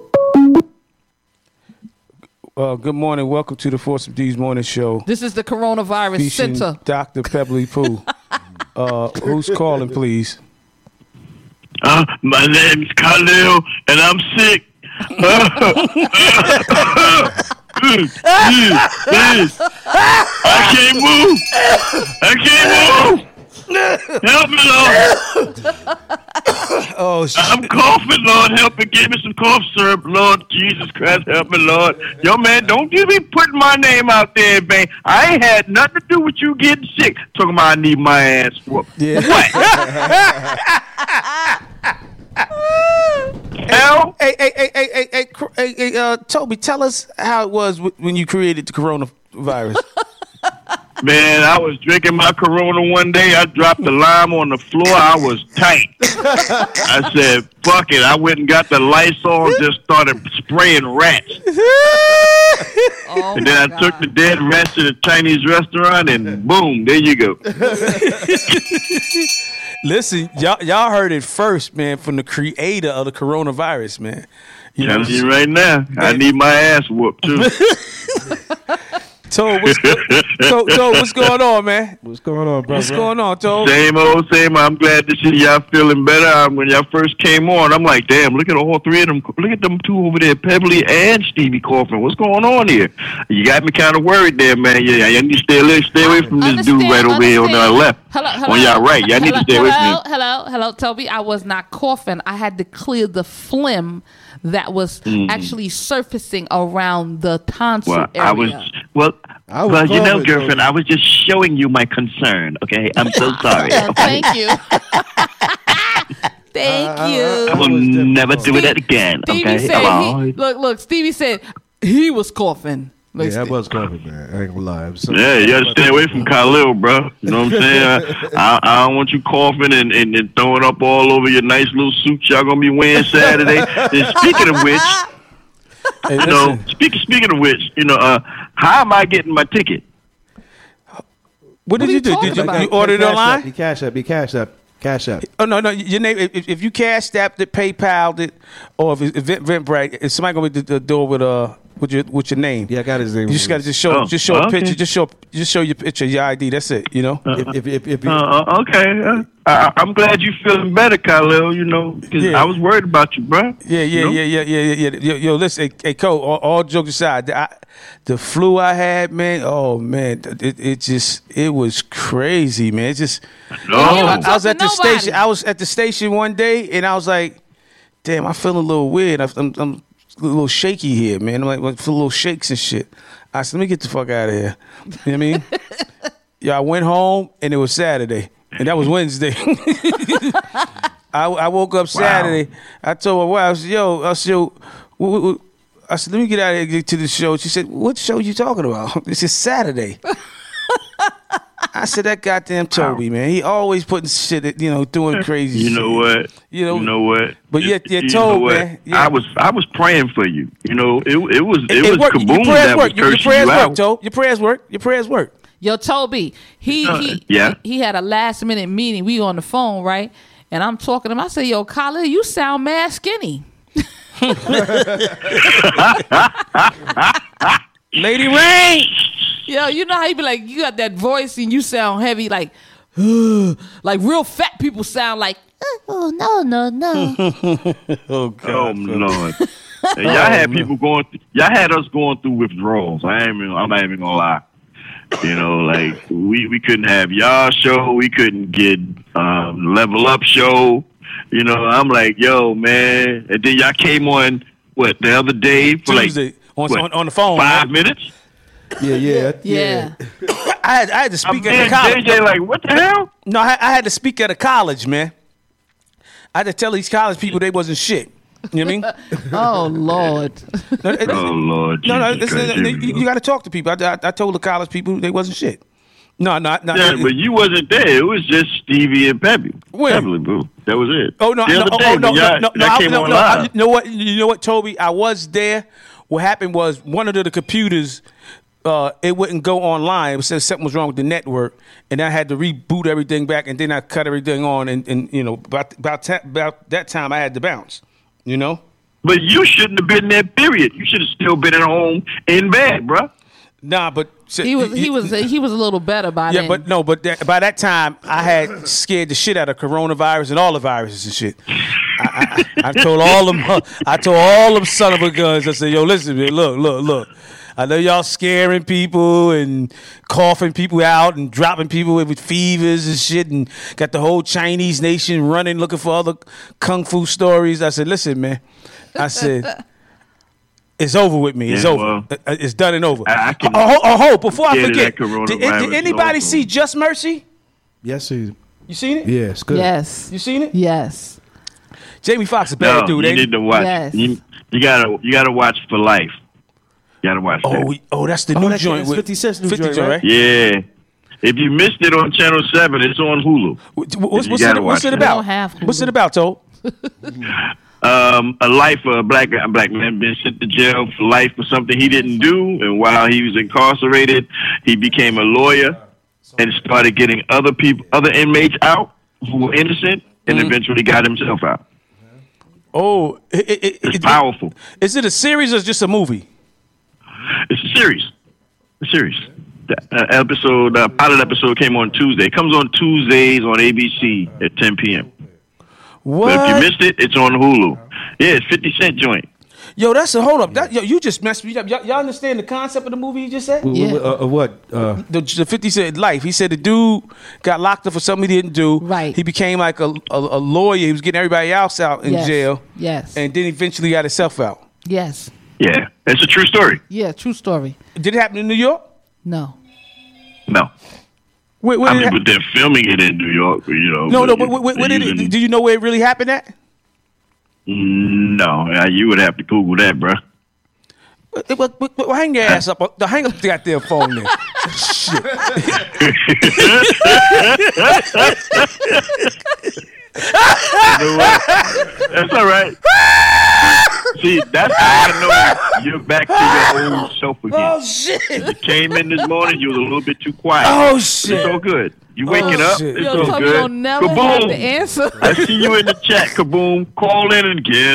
Speaker 2: Toby.
Speaker 4: Good morning. Welcome to the Force of D's Morning Show.
Speaker 3: This is the Coronavirus Center.
Speaker 4: Dr. Pebbly Pooh. Who's calling, please?
Speaker 13: My name's Khalil, and I'm sick. I can't move. Help me, Lord.
Speaker 4: Oh, shit.
Speaker 13: I'm coughing, Lord. Help me. Give me some cough syrup, Lord. Jesus Christ, help me, Lord. Yo, man, don't you be putting my name out there, man. I ain't had nothing to do with you getting sick. Talking about I need my ass whooped.
Speaker 4: Yeah.
Speaker 13: What?
Speaker 4: Hey, Toby, tell us how it was when you created the virus?
Speaker 13: Man, I was drinking my Corona one day. I dropped the lime on the floor. I was tight. I said, fuck it. I went and got the Lysol and just started spraying rats. And then I took the dead rats to the Chinese restaurant, and boom, there you go.
Speaker 4: Listen, y'all heard it first, man, from the creator of the coronavirus, man.
Speaker 13: Telling you right now, I need my ass whooped, too.
Speaker 4: Toad, what's going on, man?
Speaker 2: What's going on, bro?
Speaker 4: What's going on, Toad?
Speaker 13: Same old, same. I'm glad to see y'all feeling better. When y'all first came on, I'm like, damn, look at all three of them. Look at them two over there, Pebbly and Stevie coughing. What's going on here? You got me kind of worried there, man. Yeah, you need to stay away from this dude right over here on the left.
Speaker 3: Hello.
Speaker 13: On y'all right. Y'all need to stay away from me.
Speaker 3: Hello, Toby. I was not coughing. I had to clear the phlegm that was actually surfacing around the tonsil area.
Speaker 13: Well, you know, girlfriend, I was just showing you my concern, okay? I'm so sorry.
Speaker 3: Thank you. Thank you.
Speaker 13: I will never do it again, okay?
Speaker 3: Said look, Stevie said he was coughing.
Speaker 2: Yeah, I was coughing, man. I ain't gonna lie.
Speaker 13: Yeah, you gotta stay away from Khalil, bro. You know what I'm saying? I don't want you coughing and throwing up all over your nice little suit y'all gonna be wearing Saturday. And speaking of which, speaking of which, how am I getting my ticket?
Speaker 4: What did you do? Did you order it online?
Speaker 2: Be Cash App.
Speaker 4: Oh no! Your name. If you Cash Apped it, PayPal'd it, or if Eventbrite, is somebody gonna be the door with your name?
Speaker 2: Yeah, I got his name.
Speaker 4: You just got to show a picture. Just show your picture, your ID. That's it. You know.
Speaker 13: Okay. I'm glad you feeling better, Khalil. Because I was worried about you, bro.
Speaker 4: Yeah. Yo, listen, hey, Cole. All jokes aside, the flu I had, man. Oh man, it was crazy, man. It just.
Speaker 13: No.
Speaker 4: I was at the station. I was at the station one day, and I was like, "Damn, I feel a little weird. I'm a little shaky here, man. I'm like, feel little shakes and shit." I said, "Let me get the fuck out of here." You know what I mean? Yeah, I went home, and it was Saturday, and that was Wednesday. I woke up Saturday. Wow. I told my wife, I said, "Let me get out of here and get to the show." She said, "What show you talking about?" It's just Saturday. I said, that goddamn Toby, man. He always putting shit, doing crazy shit.
Speaker 13: You know what? You know what?
Speaker 4: But Toby, man. Yeah.
Speaker 13: I was praying for you. It was Kaboom
Speaker 4: that
Speaker 13: was cursing you out.
Speaker 4: Your prayers work.
Speaker 3: Yo, Toby, he had a last minute meeting. We on the phone, right? And I'm talking to him. I said, "Yo, Khalil, you sound mad skinny."
Speaker 4: Lady Rain.
Speaker 3: Yo, you know how you be like, you got that voice and you sound heavy, like real fat people sound like, oh, no.
Speaker 4: Oh, God.
Speaker 13: Oh, Lord. Y'all had people y'all had us going through withdrawals. I'm not even gonna lie. We couldn't have y'all show. We couldn't get Level Up show. I'm like, yo, man. And then y'all came on, the other day for
Speaker 4: Tuesday, on the phone.
Speaker 13: 5 minutes?
Speaker 3: Yeah.
Speaker 4: I had to speak at a college.
Speaker 13: JJ, like, what the hell?
Speaker 4: No, I had to speak at a college, man. I had to tell these college people they wasn't shit. You know what I mean?
Speaker 3: Oh, Lord.
Speaker 13: Lord.
Speaker 4: You got to talk to people. I told the college people they wasn't shit. No.
Speaker 13: Yeah, but you wasn't there. It was just Stevie and Pebbly. Pebbly, boo. That was it.
Speaker 4: Oh, no.
Speaker 13: Y'all came on live.
Speaker 4: You know what, Toby? I was there. What happened was one of the computers, it wouldn't go online. It said something was wrong with the network, and I had to reboot everything back, and then I cut everything on, and about that time I had to bounce.
Speaker 13: But you shouldn't have been there. Period. You should have still been at home in bed, bro.
Speaker 4: Nah, but
Speaker 3: he was a little better by then.
Speaker 4: Yeah, but by that time I had scared the shit out of coronavirus and all the viruses and shit. I told all them son of a guns. I said, "Yo, listen, man, look. I know y'all scaring people and coughing people out and dropping people with fevers and shit, and got the whole Chinese nation running looking for other kung fu stories." I said, "Listen, man." I said, "It's over with me. It's over. It's done and over." Before I forget, did anybody see Just Mercy?
Speaker 2: Yes, sir.
Speaker 4: You seen it?
Speaker 2: Yeah, it's good.
Speaker 3: Yes.
Speaker 4: You seen it?
Speaker 3: Yes.
Speaker 4: Jamie Foxx a bad dude.
Speaker 13: You need to watch.
Speaker 3: Yes.
Speaker 13: You gotta watch For Life. You gotta watch that.
Speaker 4: Oh, that's the new joint.
Speaker 2: It's 50 Cent's new
Speaker 4: 50
Speaker 2: joint,
Speaker 4: joint,
Speaker 2: right?
Speaker 13: Yeah. If you missed it on Channel 7, it's on Hulu.
Speaker 4: What's it about? What's it about, Toad?
Speaker 13: A life of a black man been sent to jail for life for something he didn't do, and while he was incarcerated, he became a lawyer and started getting other inmates out who were innocent, and eventually got himself out.
Speaker 4: Oh,
Speaker 13: it's powerful.
Speaker 4: Is it a series or just a movie?
Speaker 13: It's a series. The pilot episode came on Tuesday. It comes on Tuesdays on ABC at 10 p.m.
Speaker 4: What?
Speaker 13: But if you missed it, it's on Hulu. Yeah, it's 50 Cent joint.
Speaker 4: Yo, that's a hold up. You just messed me up. Y'all understand the concept of the movie you just said?
Speaker 2: What?
Speaker 4: The 50 Cent life. He said the dude got locked up for something he didn't do.
Speaker 3: Right.
Speaker 4: He became like a lawyer. He was getting everybody else out in jail.
Speaker 3: Yes.
Speaker 4: And then eventually got himself out.
Speaker 3: Yes.
Speaker 13: Yeah, it's a true story.
Speaker 3: Yeah, true story.
Speaker 4: Did it happen in New York?
Speaker 3: No.
Speaker 13: No.
Speaker 4: Where
Speaker 13: but they're filming it in New York, you know.
Speaker 4: No. Where did it? Do you know where it really happened at?
Speaker 13: No, you would have to Google that, bro.
Speaker 4: Well, hang your ass up. Hang up the goddamn phone there. Shit.
Speaker 13: You know what? That's all right. See, that's how I know you're back to your old self again.
Speaker 4: Oh, shit.
Speaker 13: You came in this morning, you was a little bit too quiet.
Speaker 4: Oh, shit.
Speaker 13: It's all good. You waking up,
Speaker 4: shit.
Speaker 13: it's
Speaker 3: Yo,
Speaker 13: all
Speaker 3: Toby
Speaker 13: good.
Speaker 3: don't never have the answer.
Speaker 13: I see you in the chat, Kaboom. Call in and get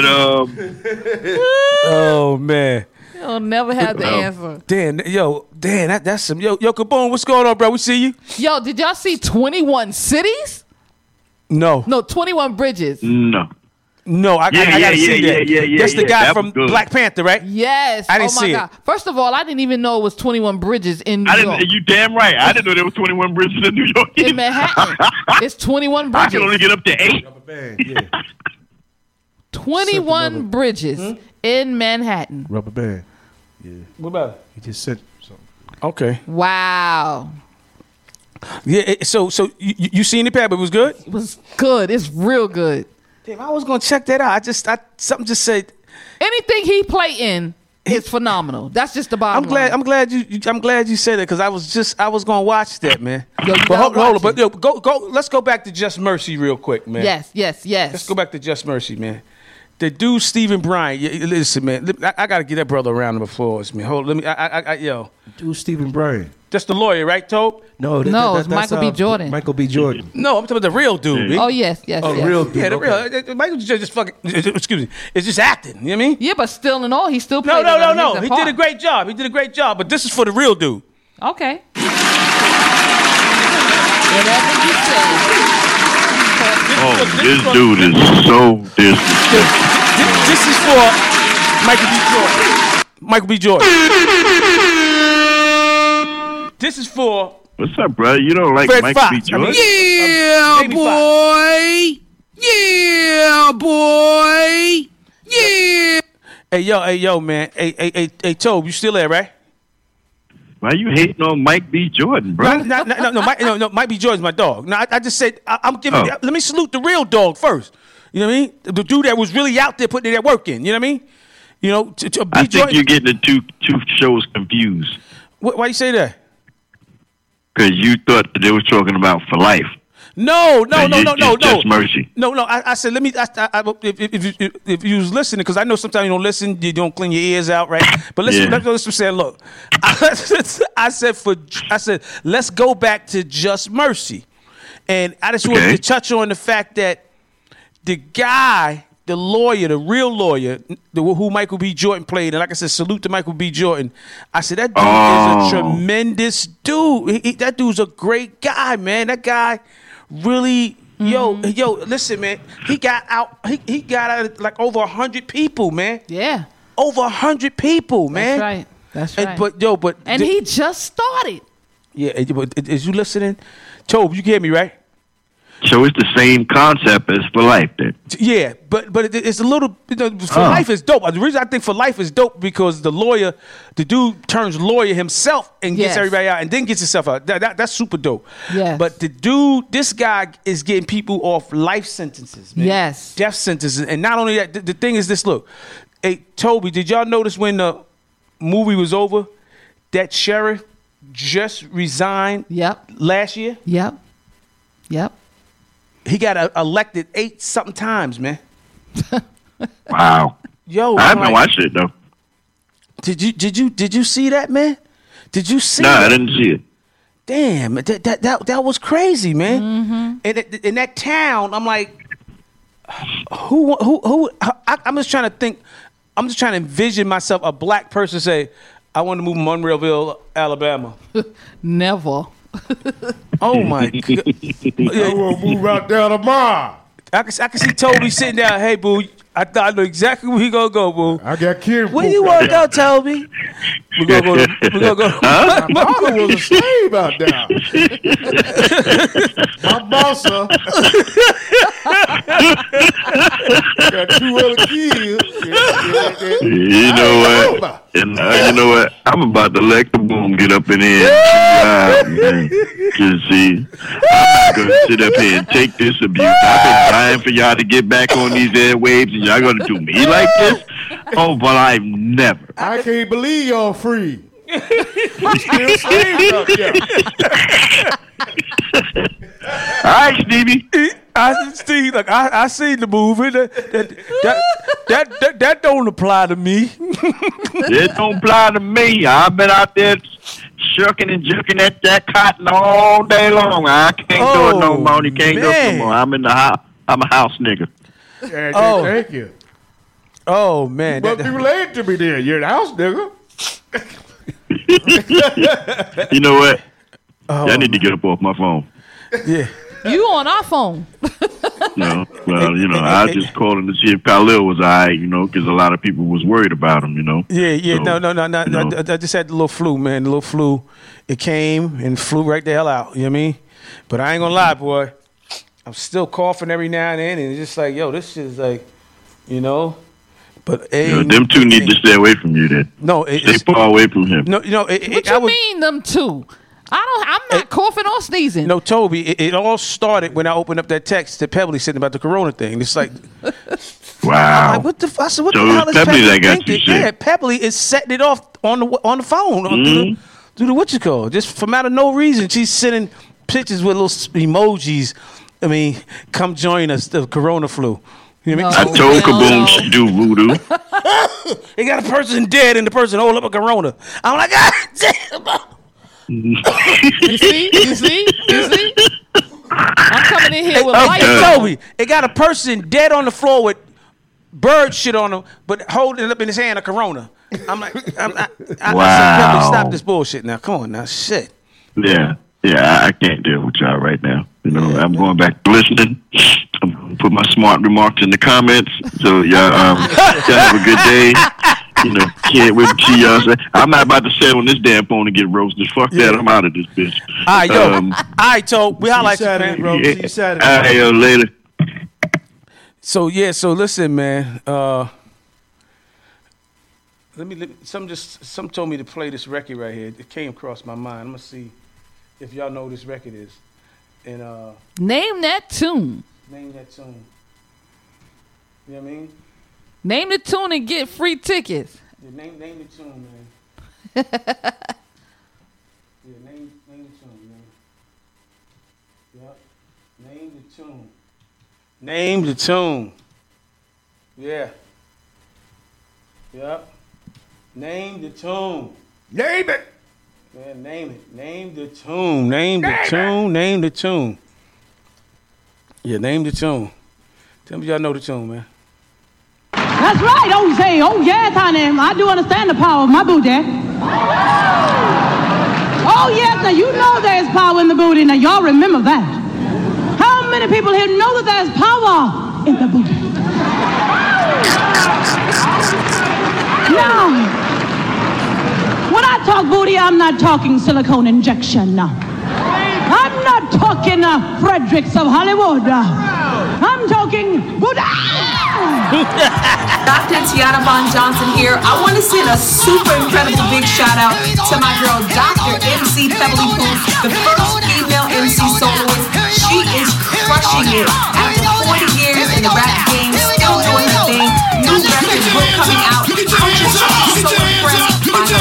Speaker 4: Oh, man.
Speaker 3: You'll never have the answer.
Speaker 4: That's some. Yo, Kaboom, what's going on, bro? We see you.
Speaker 3: Yo, did y'all see 21 Cities?
Speaker 4: No.
Speaker 3: No, 21 Bridges.
Speaker 4: No, I gotta see that. That's the guy from Black Panther, right?
Speaker 3: Yes.
Speaker 4: I didn't
Speaker 3: see
Speaker 4: see
Speaker 3: God. First of all, I didn't even know it was 21 Bridges in New York.
Speaker 13: You damn right. I didn't know there was 21 bridges in New York.
Speaker 3: In Manhattan. It's 21 bridges.
Speaker 13: I can only get up to 8.
Speaker 3: 21 bridges in Manhattan.
Speaker 2: Rubber band. Yeah.
Speaker 4: What about it?
Speaker 2: He just said something.
Speaker 4: Okay.
Speaker 3: Wow.
Speaker 4: Yeah. So you seen it, Pat? But it was good.
Speaker 3: It was good. It's real good.
Speaker 4: Damn, I was gonna check that out. Something just said
Speaker 3: anything he play in is phenomenal. That's just the bottom line.
Speaker 4: I'm glad you said it because I was gonna watch that, man.
Speaker 3: Yo,
Speaker 4: but hold on, but go. Let's go back to Just Mercy real quick, man.
Speaker 3: Yes.
Speaker 4: Let's go back to Just Mercy, man. The dude Stephen Bryant. Listen, man. I gotta give that brother a round of applause, man. Hold. Let me. Yo.
Speaker 2: Dude, Stephen Bryant.
Speaker 4: That's the lawyer, right, Tobe?
Speaker 2: No,
Speaker 3: it's Michael B. Jordan.
Speaker 2: Michael B. Jordan.
Speaker 4: No, I'm talking about the real dude.
Speaker 3: Oh, yes.
Speaker 2: Real dude.
Speaker 4: Yeah, the real. Michael just fucking. Excuse me. It's just acting. You know what I mean?
Speaker 3: Yeah, but still in all, he still played.
Speaker 4: No. He did a great job. But this is for the real dude.
Speaker 3: Okay. Whatever you say.
Speaker 13: This dude is so disrespectful.
Speaker 4: This is for Michael B. Jordan. Michael B. Jordan. This is for.
Speaker 13: What's up, bro? You don't like
Speaker 4: Fred
Speaker 13: Mike
Speaker 4: Fox.
Speaker 13: B. Jordan?
Speaker 7: Yeah, boy. Yeah, boy. Yeah.
Speaker 4: Hey, yo, man. Hey, Tobe, you still there, right?
Speaker 13: Why you hating on Mike B. Jordan, bro?
Speaker 4: No. Mike B. Jordan's my dog. No, I just said I'm giving. Let me salute the real dog first. You know what I mean? The dude that was really out there putting that work in. You know what I mean? You know,
Speaker 13: I think you're getting the two shows confused.
Speaker 4: Why you say that?
Speaker 13: Because you thought that they were talking about For Life.
Speaker 4: No.
Speaker 13: Just Mercy.
Speaker 4: No. I said, let me. If you was listening, because I know sometimes you don't listen, you don't clean your ears out, right? But listen, let's say, look. I said, let's go back to Just Mercy, and I just wanted to touch on the fact that the guy, the lawyer, the real lawyer, who Michael B. Jordan played, and like I said, salute to Michael B. Jordan. I said that dude is a tremendous dude. That dude's a great guy, man. That guy really, yo, listen, man. He got out. He got out like over 100 people, man.
Speaker 3: Yeah,
Speaker 4: over 100 people, man.
Speaker 3: That's right.
Speaker 4: And
Speaker 3: he just started.
Speaker 4: Yeah, but is you listening, Tobe? You hear me, right?
Speaker 13: So it's the same concept as For Life, then.
Speaker 4: Yeah, but it's a little. For Life is dope. The reason I think For Life is dope because the lawyer, the dude turns lawyer himself and gets everybody out, and then gets himself out. That's super dope.
Speaker 3: Yes.
Speaker 4: But the dude, this guy is getting people off life sentences, man.
Speaker 3: Yes.
Speaker 4: Death sentences, and not only that. The thing is this. Look, hey Toby, did y'all notice when movie was over, that sheriff just resigned.
Speaker 3: Yep.
Speaker 4: Last year.
Speaker 3: Yep.
Speaker 4: He got elected 8-something times, man.
Speaker 13: Wow.
Speaker 4: Yo,
Speaker 13: I haven't watched it though.
Speaker 4: Did you see that, man? Did you see?
Speaker 13: No,
Speaker 4: that?
Speaker 13: I didn't see it.
Speaker 4: Damn, that was crazy, man. And in that town, I'm like, who? I'm just trying to think. I'm just trying to envision myself a black person say, "I want to move to Monroeville, Alabama."
Speaker 3: Never.
Speaker 4: Oh my God!
Speaker 2: I want to move out there tomorrow.
Speaker 4: I can see Toby sitting down. Hey, boo. I know exactly where he gonna go, boo.
Speaker 2: I got kids.
Speaker 4: Where you want to go, Toby? We're gonna go.
Speaker 2: My mama was a slave out there. My boss, got 2 other kids.
Speaker 13: You know what? And you know what? I'm about to let the boom get up in here. Cause see, I'm not gonna sit up here and take this abuse. I've been trying for y'all to get back on these airwaves, and y'all gonna do me like this? Oh, but I've never.
Speaker 2: I can't believe y'all free. Still slaves out there.
Speaker 13: All right, Stevie.
Speaker 4: Steve, like I seen the movie. That don't apply to me.
Speaker 13: It don't apply to me. I've been out there shucking and juking at that cotton all day long. I can't do it no more. You can't do it no more. I'm in the house. I'm a house nigga.
Speaker 2: Yeah, thank you.
Speaker 4: Oh man,
Speaker 2: you must be related to me then. You're the house nigga.
Speaker 13: You know what? I need to get up off my phone.
Speaker 4: Yeah.
Speaker 3: You on our phone.
Speaker 13: No, well, you know, I was just calling to see if Khalil was all right, you know, because a lot of people was worried about him, you know.
Speaker 4: Yeah.
Speaker 13: So,
Speaker 4: No. I just had the little flu, man. The little flu. It came and flew right the hell out. You know what I mean? But I ain't gonna lie, boy. I'm still coughing every now and then, and it's just like, yo, this shit is like, you know. But
Speaker 13: them two need to stay away from you then.
Speaker 4: No,
Speaker 13: stay far away from him.
Speaker 4: No, you know.
Speaker 3: What you mean them two? I'm not coughing or sneezing.
Speaker 4: No, Toby, it all started when I opened up that text to Pebbly saying about the corona thing. It's like,
Speaker 13: wow.
Speaker 4: I'm like, what the fuck? So what
Speaker 13: so
Speaker 4: the hell is
Speaker 13: Pebbly
Speaker 4: Pebbly
Speaker 13: that got
Speaker 4: thinking?
Speaker 13: you sick.
Speaker 4: Yeah, Pebbly is setting it off on the phone through the what you call, just from out of no reason. She's sending pictures with little emojis. I mean, come join us, the corona flu. You know what I mean?
Speaker 13: I told Kaboom she do voodoo.
Speaker 4: They got a person dead and the person hold up a corona. I'm like, God damn.
Speaker 3: You see? I'm coming in here with light.
Speaker 4: Toby, it got a person dead on the floor with bird shit on him, but holding it up in his hand a corona. I'm like, I said, Pebbly, stop this bullshit now. Come on now, shit.
Speaker 13: Yeah, I can't deal with y'all right now. You know, I'm going back to listening. I'm going to put my smart remarks in the comments. So y'all have a good day. You know, can't wait to see y'all. I'm not about to sit on this damn phone and get roasted. Fuck that. I'm out of this bitch.
Speaker 4: All right, yo. All right, Toby. We highlight you, man.
Speaker 2: Bro. See you Saturday.
Speaker 13: All right, yo, later.
Speaker 4: So listen, man. Some told me to play this record right here. It came across my mind. I'm gonna see if y'all know who this record is. And
Speaker 3: name that tune.
Speaker 4: Name that tune. You know what I mean?
Speaker 3: Name the tune and get free tickets.
Speaker 4: Yeah, name the tune, man. Name the tune, man. Yep. Name the tune. Name the tune. Yeah. Yep. Name the tune.
Speaker 2: Name it.
Speaker 4: Man, name it. Name the tune. Name the tune. Name the tune. Yeah, name the tune. Tell me y'all know the tune, man.
Speaker 14: That's right, Jose. Oh, yes, honey. I do understand the power of my booty. Oh, yes. Now, you know there's power in the booty. Now, y'all remember that. How many people here know that there's power in the booty? Now, when I talk booty, I'm not talking silicone injection. No. I'm not talking Fredericks of Hollywood. I'm talking booty.
Speaker 15: Dr. Tiana Von Johnson here. I want to send a super incredible big shout out to my girl, Dr. MC Pebbly Pooh, the first female MC soloist. She is crushing it. After 40 years in the rap game, still doing her thing. New records will coming out. I'm just so impressed by her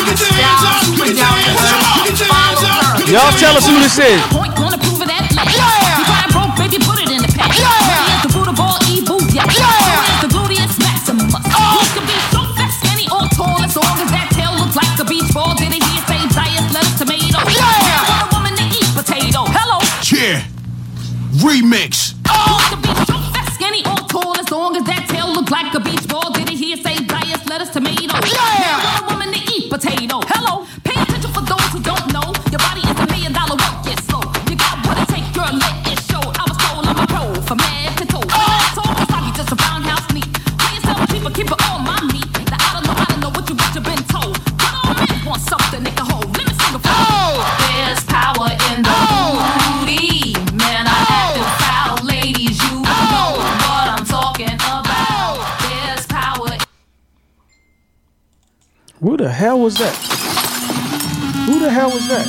Speaker 2: Y'all tell us who this is.
Speaker 3: Point gonna prove it at last. You try broke, baby, put it in the past. Here's the Buddha ball, e-booth, yeah. Here's the gluteus maximus. You can be so fat, skinny, or tall, as long as that tail looks like a beach ball. Did it hear say diet, lettuce, tomato? Want a woman to eat potato. Hello.
Speaker 7: Yeah. Remix.
Speaker 3: You can be so fat, skinny, or tall, as long as that tail looks like a beach ball. Did it hear say diet, lettuce, tomato? Want a woman to eat potato. Hello. Pay attention for those who don't know. Your body is $1 million work, get slow. You got what it takes, girl, let it show. I was told I'm a pro, from head to toe. Talk is like just a roundhouse neat. Play yourself cheaper, keep it on my meat. I don't know what you've been told. But all men want something they can hold. Let me sing a for you. There's power in the booty. Man, I acting foul, ladies, you know what I'm talking about. There's power.
Speaker 4: Who the hell was that? Who the hell was that?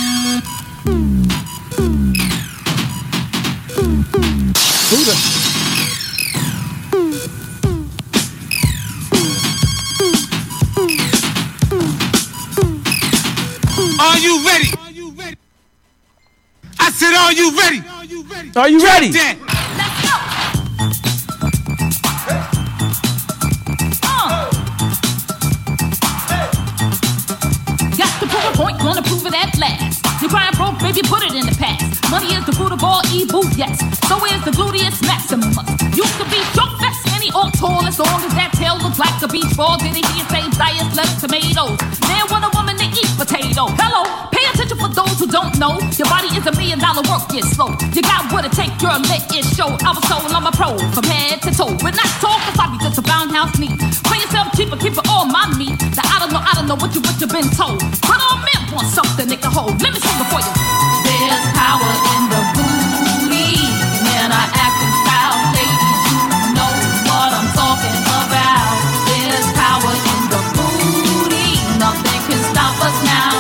Speaker 4: Who the?
Speaker 7: Are you ready? I said, are you ready?
Speaker 2: Are you ready?
Speaker 3: Got to prove a point, gonna prove it at last. You crying broke, baby, put it in the past. Money is the Buddha ball, e-booth, yes. So is the gluteus maximus. You could be short, fat, skinny, or tall, as long as that tail looks like a beach ball. Did it hear say diet, lettuce, tomatoes? Man, want a woman to eat potato. Hello, pay attention for those who don't know. Your body is $1 million work, get slow. You got what it takes, girl, let it show. I was told I'm a pro, from head to toe. We're not talking sloppy, just a roundhouse neat. Play yourself cheaper, keep it all my meat. Now, I don't know what you've been told. But all men want something they can hold. Let me sing it for you. There's power in the booty. Man, I acting foul, ladies, you know what I'm talking about. There's power in the booty. Nothing can stop us now.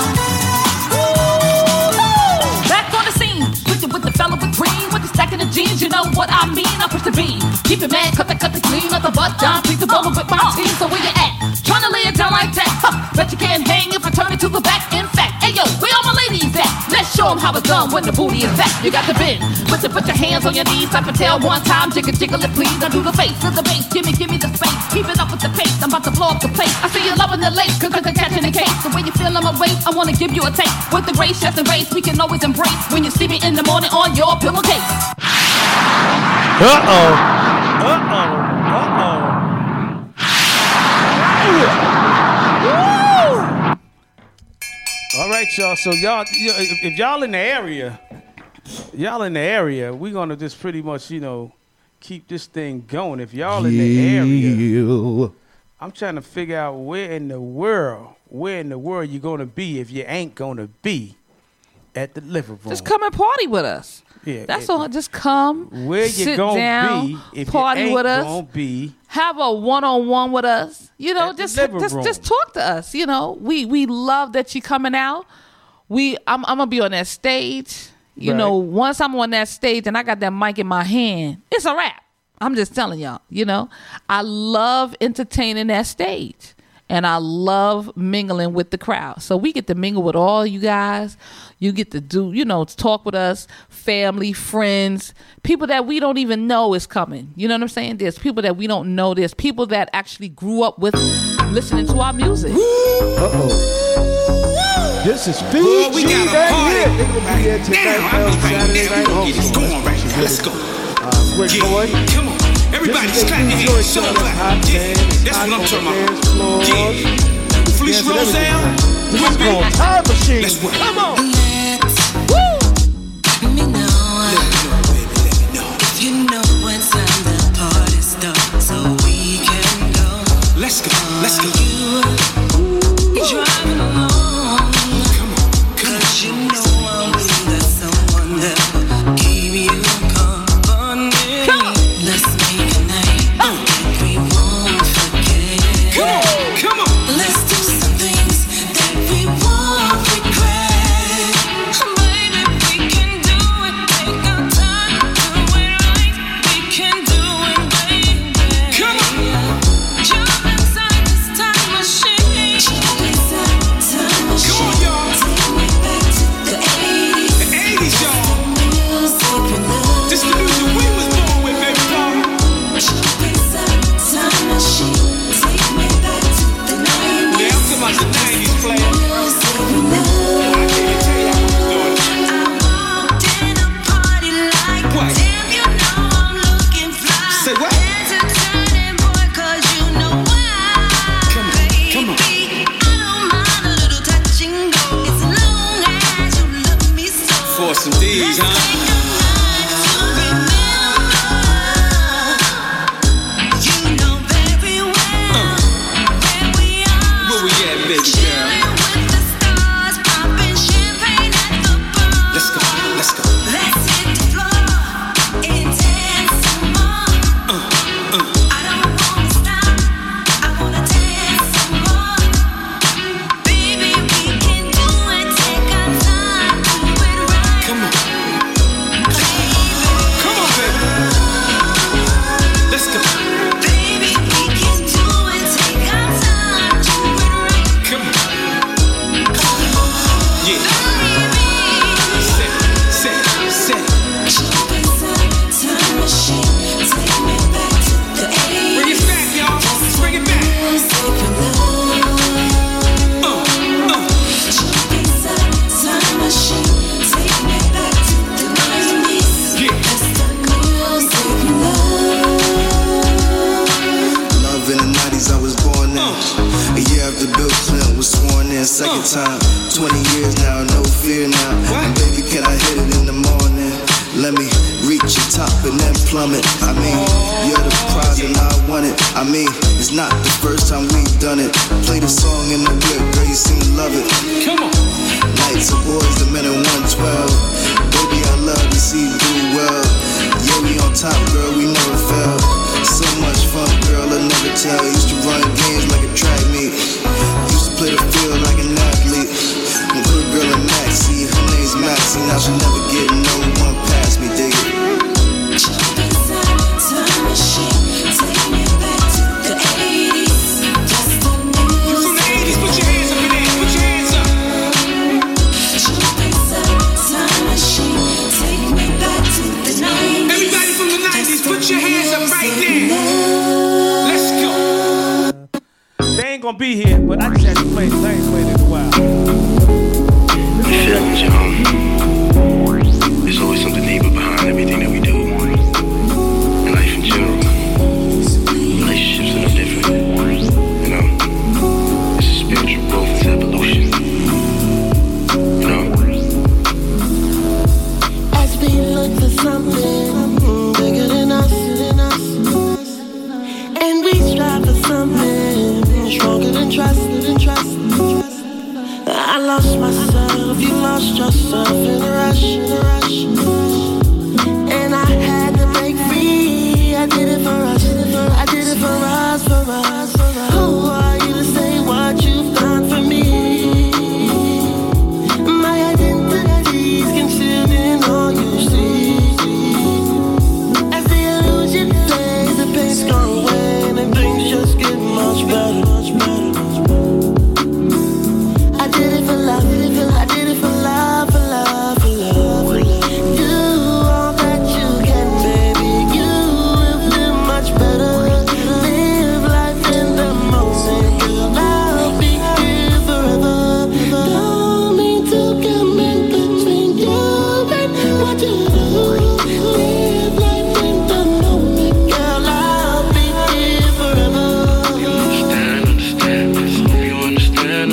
Speaker 3: Woo-hoo! Back on the scene, with the fella with green, with the stack of the jeans, you know what I mean. I push the beam, keep it mad, cut the clean, let the butt down, please the bubble with my team. So where you at? Trying to lay it down like that? Bet you can't hang if I turn it to the back. In fact, hey yo, where all my ladies at? Let's show them how it's done when the booty is back. You got to bend, put your hands on your knees, tap and tail one time, jiggle it please. Now do the face to the bass, give me the space, keep it up with the pace. I'm about to blow up the place. I see you loving the lace, cause I'm catching the case. The way you feel on my waist, I wanna give you a taste. With the grace, chest and grace, we can always embrace. When you see me in the morning on your pillowcase.
Speaker 4: All right, y'all. So y'all, if y'all in the area, we're gonna just pretty much, keep this thing going. If y'all in the area, I'm trying to figure out where in the world you're gonna be if you ain't gonna be at the living room.
Speaker 3: Just come and party with us.
Speaker 4: Yeah,
Speaker 3: that's all. Just come.
Speaker 4: Where you
Speaker 3: sit
Speaker 4: gonna
Speaker 3: down,
Speaker 4: be if
Speaker 3: party
Speaker 4: you ain't
Speaker 3: with us?
Speaker 4: Gonna be
Speaker 3: have a one-on-one with us. Just talk to us. We love that you coming out. I'm gonna be on that stage. Once I'm on that stage and I got that mic in my hand, it's a wrap. I'm just telling y'all. I love entertaining that stage. And I love mingling with the crowd. So we get to mingle with all you guys. You get to do, talk with us, family, friends, people that we don't even know is coming. You know what I'm saying? There's people that we don't know. There's people that actually grew up with listening to our music.
Speaker 2: This is PG.
Speaker 7: We got a party. Saturday night. Let's go. Come on. Everybody, just clap your hands. Show them clap. Yeah, that's what I'm talking about. Yeah. Felice Roselle.
Speaker 2: This is called Time Machine.
Speaker 7: Let's work.
Speaker 2: Come on.
Speaker 16: Woo! Let me know. If you know when time the party starts, so we can go.
Speaker 7: Let's go. Let's go.
Speaker 16: You're driving along.
Speaker 7: Come on.
Speaker 16: Cause you know I'm with that someone that will keep you company.
Speaker 3: Come on.
Speaker 16: Let's make a night that we won't forget.
Speaker 7: Come on.
Speaker 16: Let's do some things that we won't regret. Baby, we can do it. Take our time, do it right. We can do it, baby.
Speaker 7: Come on.
Speaker 16: Jump inside
Speaker 17: Yes, indeed, huh? Where we at, baby girl? Let's go, let's go. Let's hit the floor and dance some more. I don't wanna stop, I wanna dance some more. Baby, we can do it, take our time, do it right. Come on. Come on, baby. Let's go. Baby, we can do it, take our time, do it right. Come on. Yeah.
Speaker 18: Second time, 20 years now, no fear now. And baby, can I hit it in the morning? Let me reach the top and then plummet. I mean, you're the prize and I want it. I mean, it's not the first time we've done it. Play the song in the whip, girl, you seem to love it. Come on. Nights of boys, the men in 112. Baby, I love to see you do well. Yeah, we on top, girl, we never fell. So much fun, girl, I'll never tell. Used to run games like a track meet. Play the field like an athlete. One good girl in Maxie, her name's Maxie. Now she'll never get no one past me, dig it. Jump inside the time machine, take me back to the 80s. That's the news. You from the 80s, put your hands up in there, put your hands up. Jump inside the time machine, take me back to the 90s. Everybody from the 90s, put your hands up right there. Let's go.
Speaker 4: They ain't gonna be here, but I just had to play this. I ain't played it in a while.
Speaker 19: Feelings, yo. There's always something deeper behind everything that we do. In life in general. Relationships are no different. You know? It's a spiritual growth, it's evolution. You know?
Speaker 20: As we look for something bigger than us, and we strive for something stronger than trust. I lost myself, you lost yourself in a rush. And I had to break free. I did it for us. I did it for us. Who are you to say what you've done for me? My identity's concealed in all you see. As the illusion fades, the pain's gone away, and things just get much better. I did it for love, I did it for love, for love, for love. Do all that you can, baby. You will live much better. Live life in the moment, girl. I'll be here forever. Don't mean to come in between you and what you do. Live life in the moment, girl. I'll be here forever.
Speaker 19: You understand this. You understand.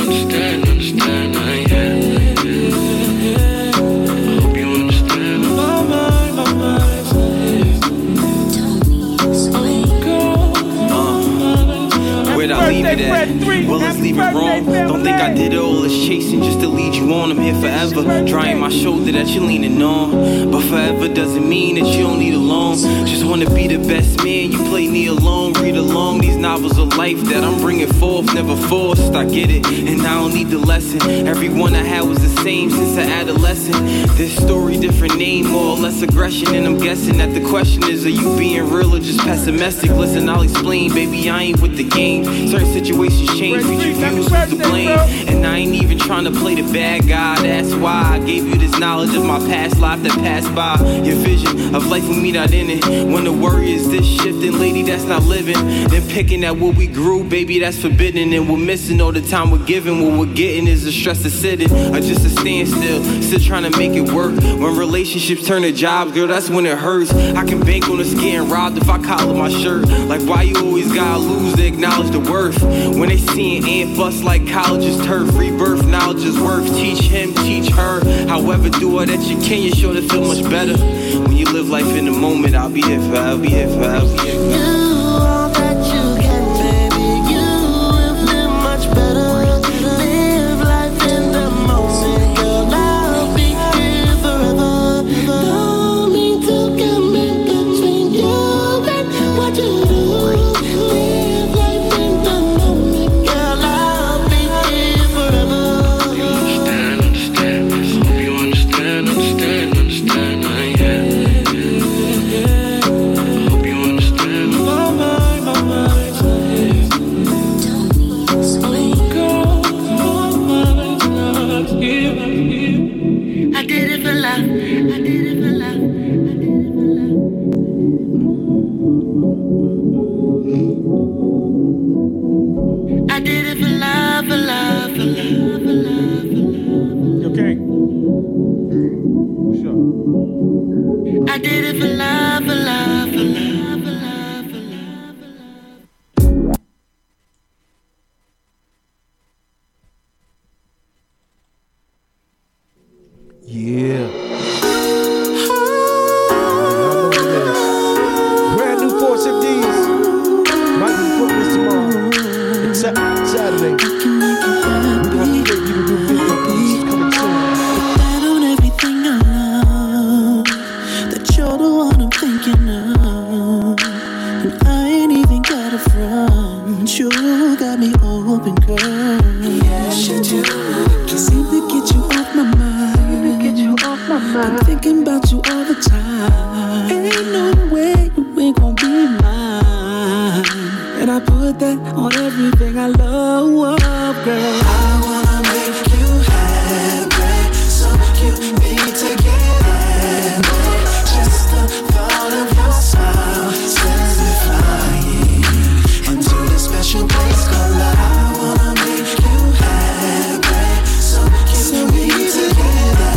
Speaker 17: Well, let's leave it wrong. Don't think I did it all this chasing just to lead you on. I'm here forever, drying my shoulder that you're leaning on. But forever doesn't mean that you don't need a loan. Just wanna be the best man. You play me alone, read along these novels of life that I'm bringing forth. Never forced, I get it, and I don't need the lesson. Everyone I had was the same since an adolescent. This story, different name, more or less aggression. And I'm guessing that the question is, are you being real or just pessimistic? Listen, I'll explain, baby, I ain't with the game. Certain situations change, we refuse to blame. And I ain't even trying to play the bad guy. That's why I gave you this knowledge of my past life that passed by. Your vision of life with me not in it. When the worry is this shifting, lady, that's not living. Then picking at what we grew, baby, that's forbidden. And we're missing all the time we're giving. What we're getting is a stress of sitting, or just a standstill, still trying to make it work. When relationships turn to jobs, girl, that's when it hurts. I can bank on us getting robbed if I collar my shirt. Like, why you always gotta lose to acknowledge the worth? When they see Me and Aunt bust like college's turf. Rebirth knowledge is worth. Teach him, teach her. However, do all that you can. You're sure to feel much better. When you live life in the moment, I'll be there forever, be there forever.
Speaker 20: Do all that you can, baby. You will live much better. Live life in the moment, girl. I'll be here forever. Don't mean to come in between you and what you do. Live life in the moment, girl. I'll be here forever.
Speaker 19: You understand, hope you understand, hope you understand. My mind.
Speaker 20: Don't need to explain.
Speaker 19: Girl, my mind's not here.
Speaker 20: I did it for love. I did it for love. I did it for love. I did it for love, for love, for love, for love, for love.
Speaker 4: Yo, King. What's up?
Speaker 20: I did it for love, for love, for love, for love, for love, for love.
Speaker 2: Yeah. Y'all know what it is. Brand new Force MDs. Might be putting this tomorrow. Except Saturday. We're going to get you to do video pieces coming soon.
Speaker 20: Bet on everything I love, that you're the one I'm thinking of. And I ain't even got a front. You got me open, girl. Yes, you do. Can't seem to get you off my mind. I'm thinking about you all the time. Ain't no way you ain't gon' be mine. And I put that on everything I love, girl. I wanna make you happy, so you be together. Just the thought of your smile sends me flying into the special place called love. I wanna make you happy, so you be together.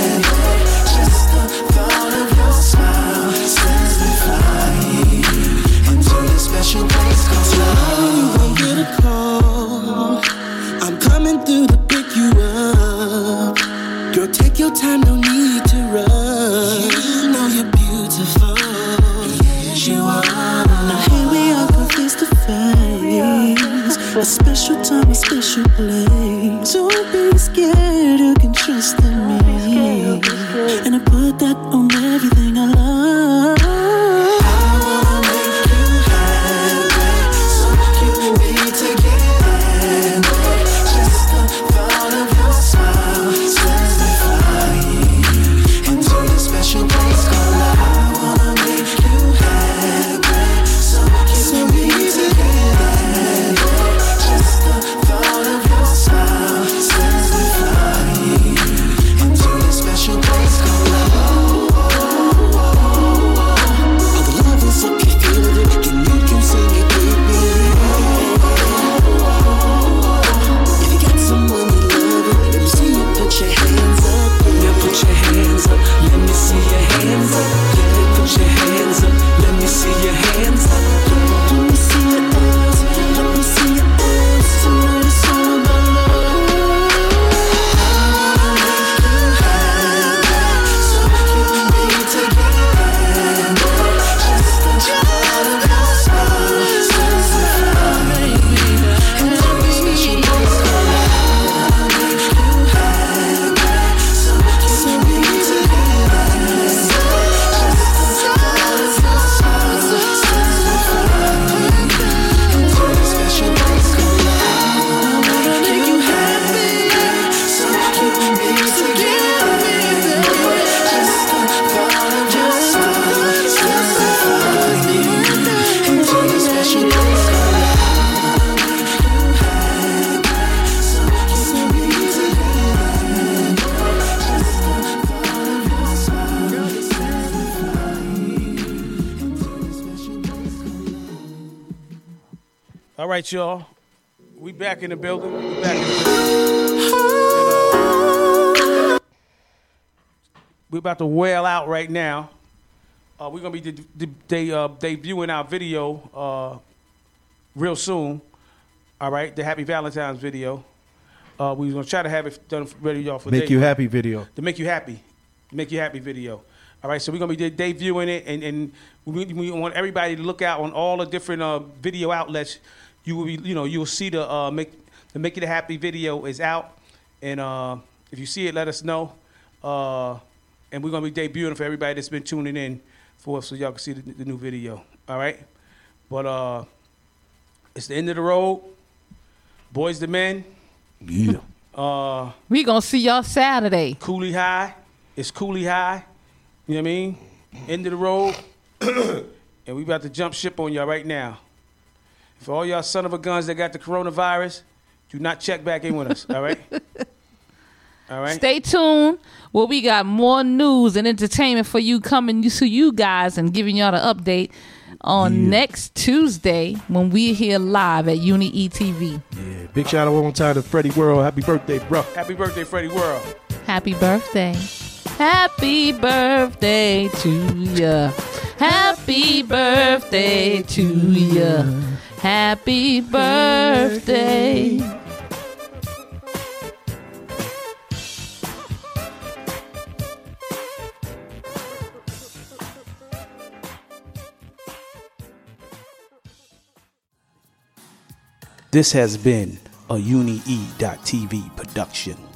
Speaker 20: Just the thought of your smile sends me flying into the special place called love. You won't get a call. I'm coming through to pick you up. Girl, take your time, no need to rush. You know you're beautiful. Yes, you are. Now here we are, go face to face. A special time, a special place. Don't be scared, you can trust in me. And I put that on everything I love. I wanna make you happy, so you can be together. Just the thought of your smile sends me flying into the special place called love. I wanna make you happy, so you can be together. Just the thought of your smile sends me flying into the special place called love. All the love is up, you feel it, and you can sing it with me. If you got someone you love, let me see you put your hands up. Yeah, put your hands up. Let me see your hands up. Yeah, put your hands up. Let me see your hands up. Let me see your hands. Let me see your hands. Tonight it's all about love. I wanna make you happy, so you can be together. Just the thought of your smile sends me flying into the special place called love. I wanna make you happy, so you can be together. Just the thought of your smile sends me flying into the special place called love. I wanna make you happy, so you can be together. Just the thought of your smile sends me flying into the special place called love.
Speaker 4: All right, y'all. We back in the building. We back in the building. We're about to wail out right now. We're gonna be debuting our video real soon. All right, the Happy Valentine's video. We was gonna try to have it done ready y'all for
Speaker 2: Make You Happy video.
Speaker 4: The Make You Happy video. All right, so we're gonna be debuting it, and we want everybody to look out on all the different video outlets. You will be, you will see the Make You the Happy video is out, and if you see it, let us know. And we're gonna be debuting for everybody that's been tuning in for us, so y'all can see the new video. All right, but it's the end of the road. Boys to Men.
Speaker 2: Yeah.
Speaker 3: We gonna see y'all Saturday.
Speaker 4: Cooley High. It's Cooley High. You know what I mean? End of the road. And we about to jump ship on y'all right now. For all y'all son of a guns that got the coronavirus, do not check back in with us. All right? All right.
Speaker 3: Stay tuned. Well, we got more news and entertainment for you coming to you guys and giving y'all the update on next Tuesday when we're here live at Uni ETV.
Speaker 2: Yeah. Big shout out one more time to Freddie World. Happy birthday, bro.
Speaker 4: Happy birthday, Freddie World.
Speaker 3: Happy birthday. Happy birthday to ya. Happy birthday to ya. Happy birthday.
Speaker 1: This has been a UniE.TV production.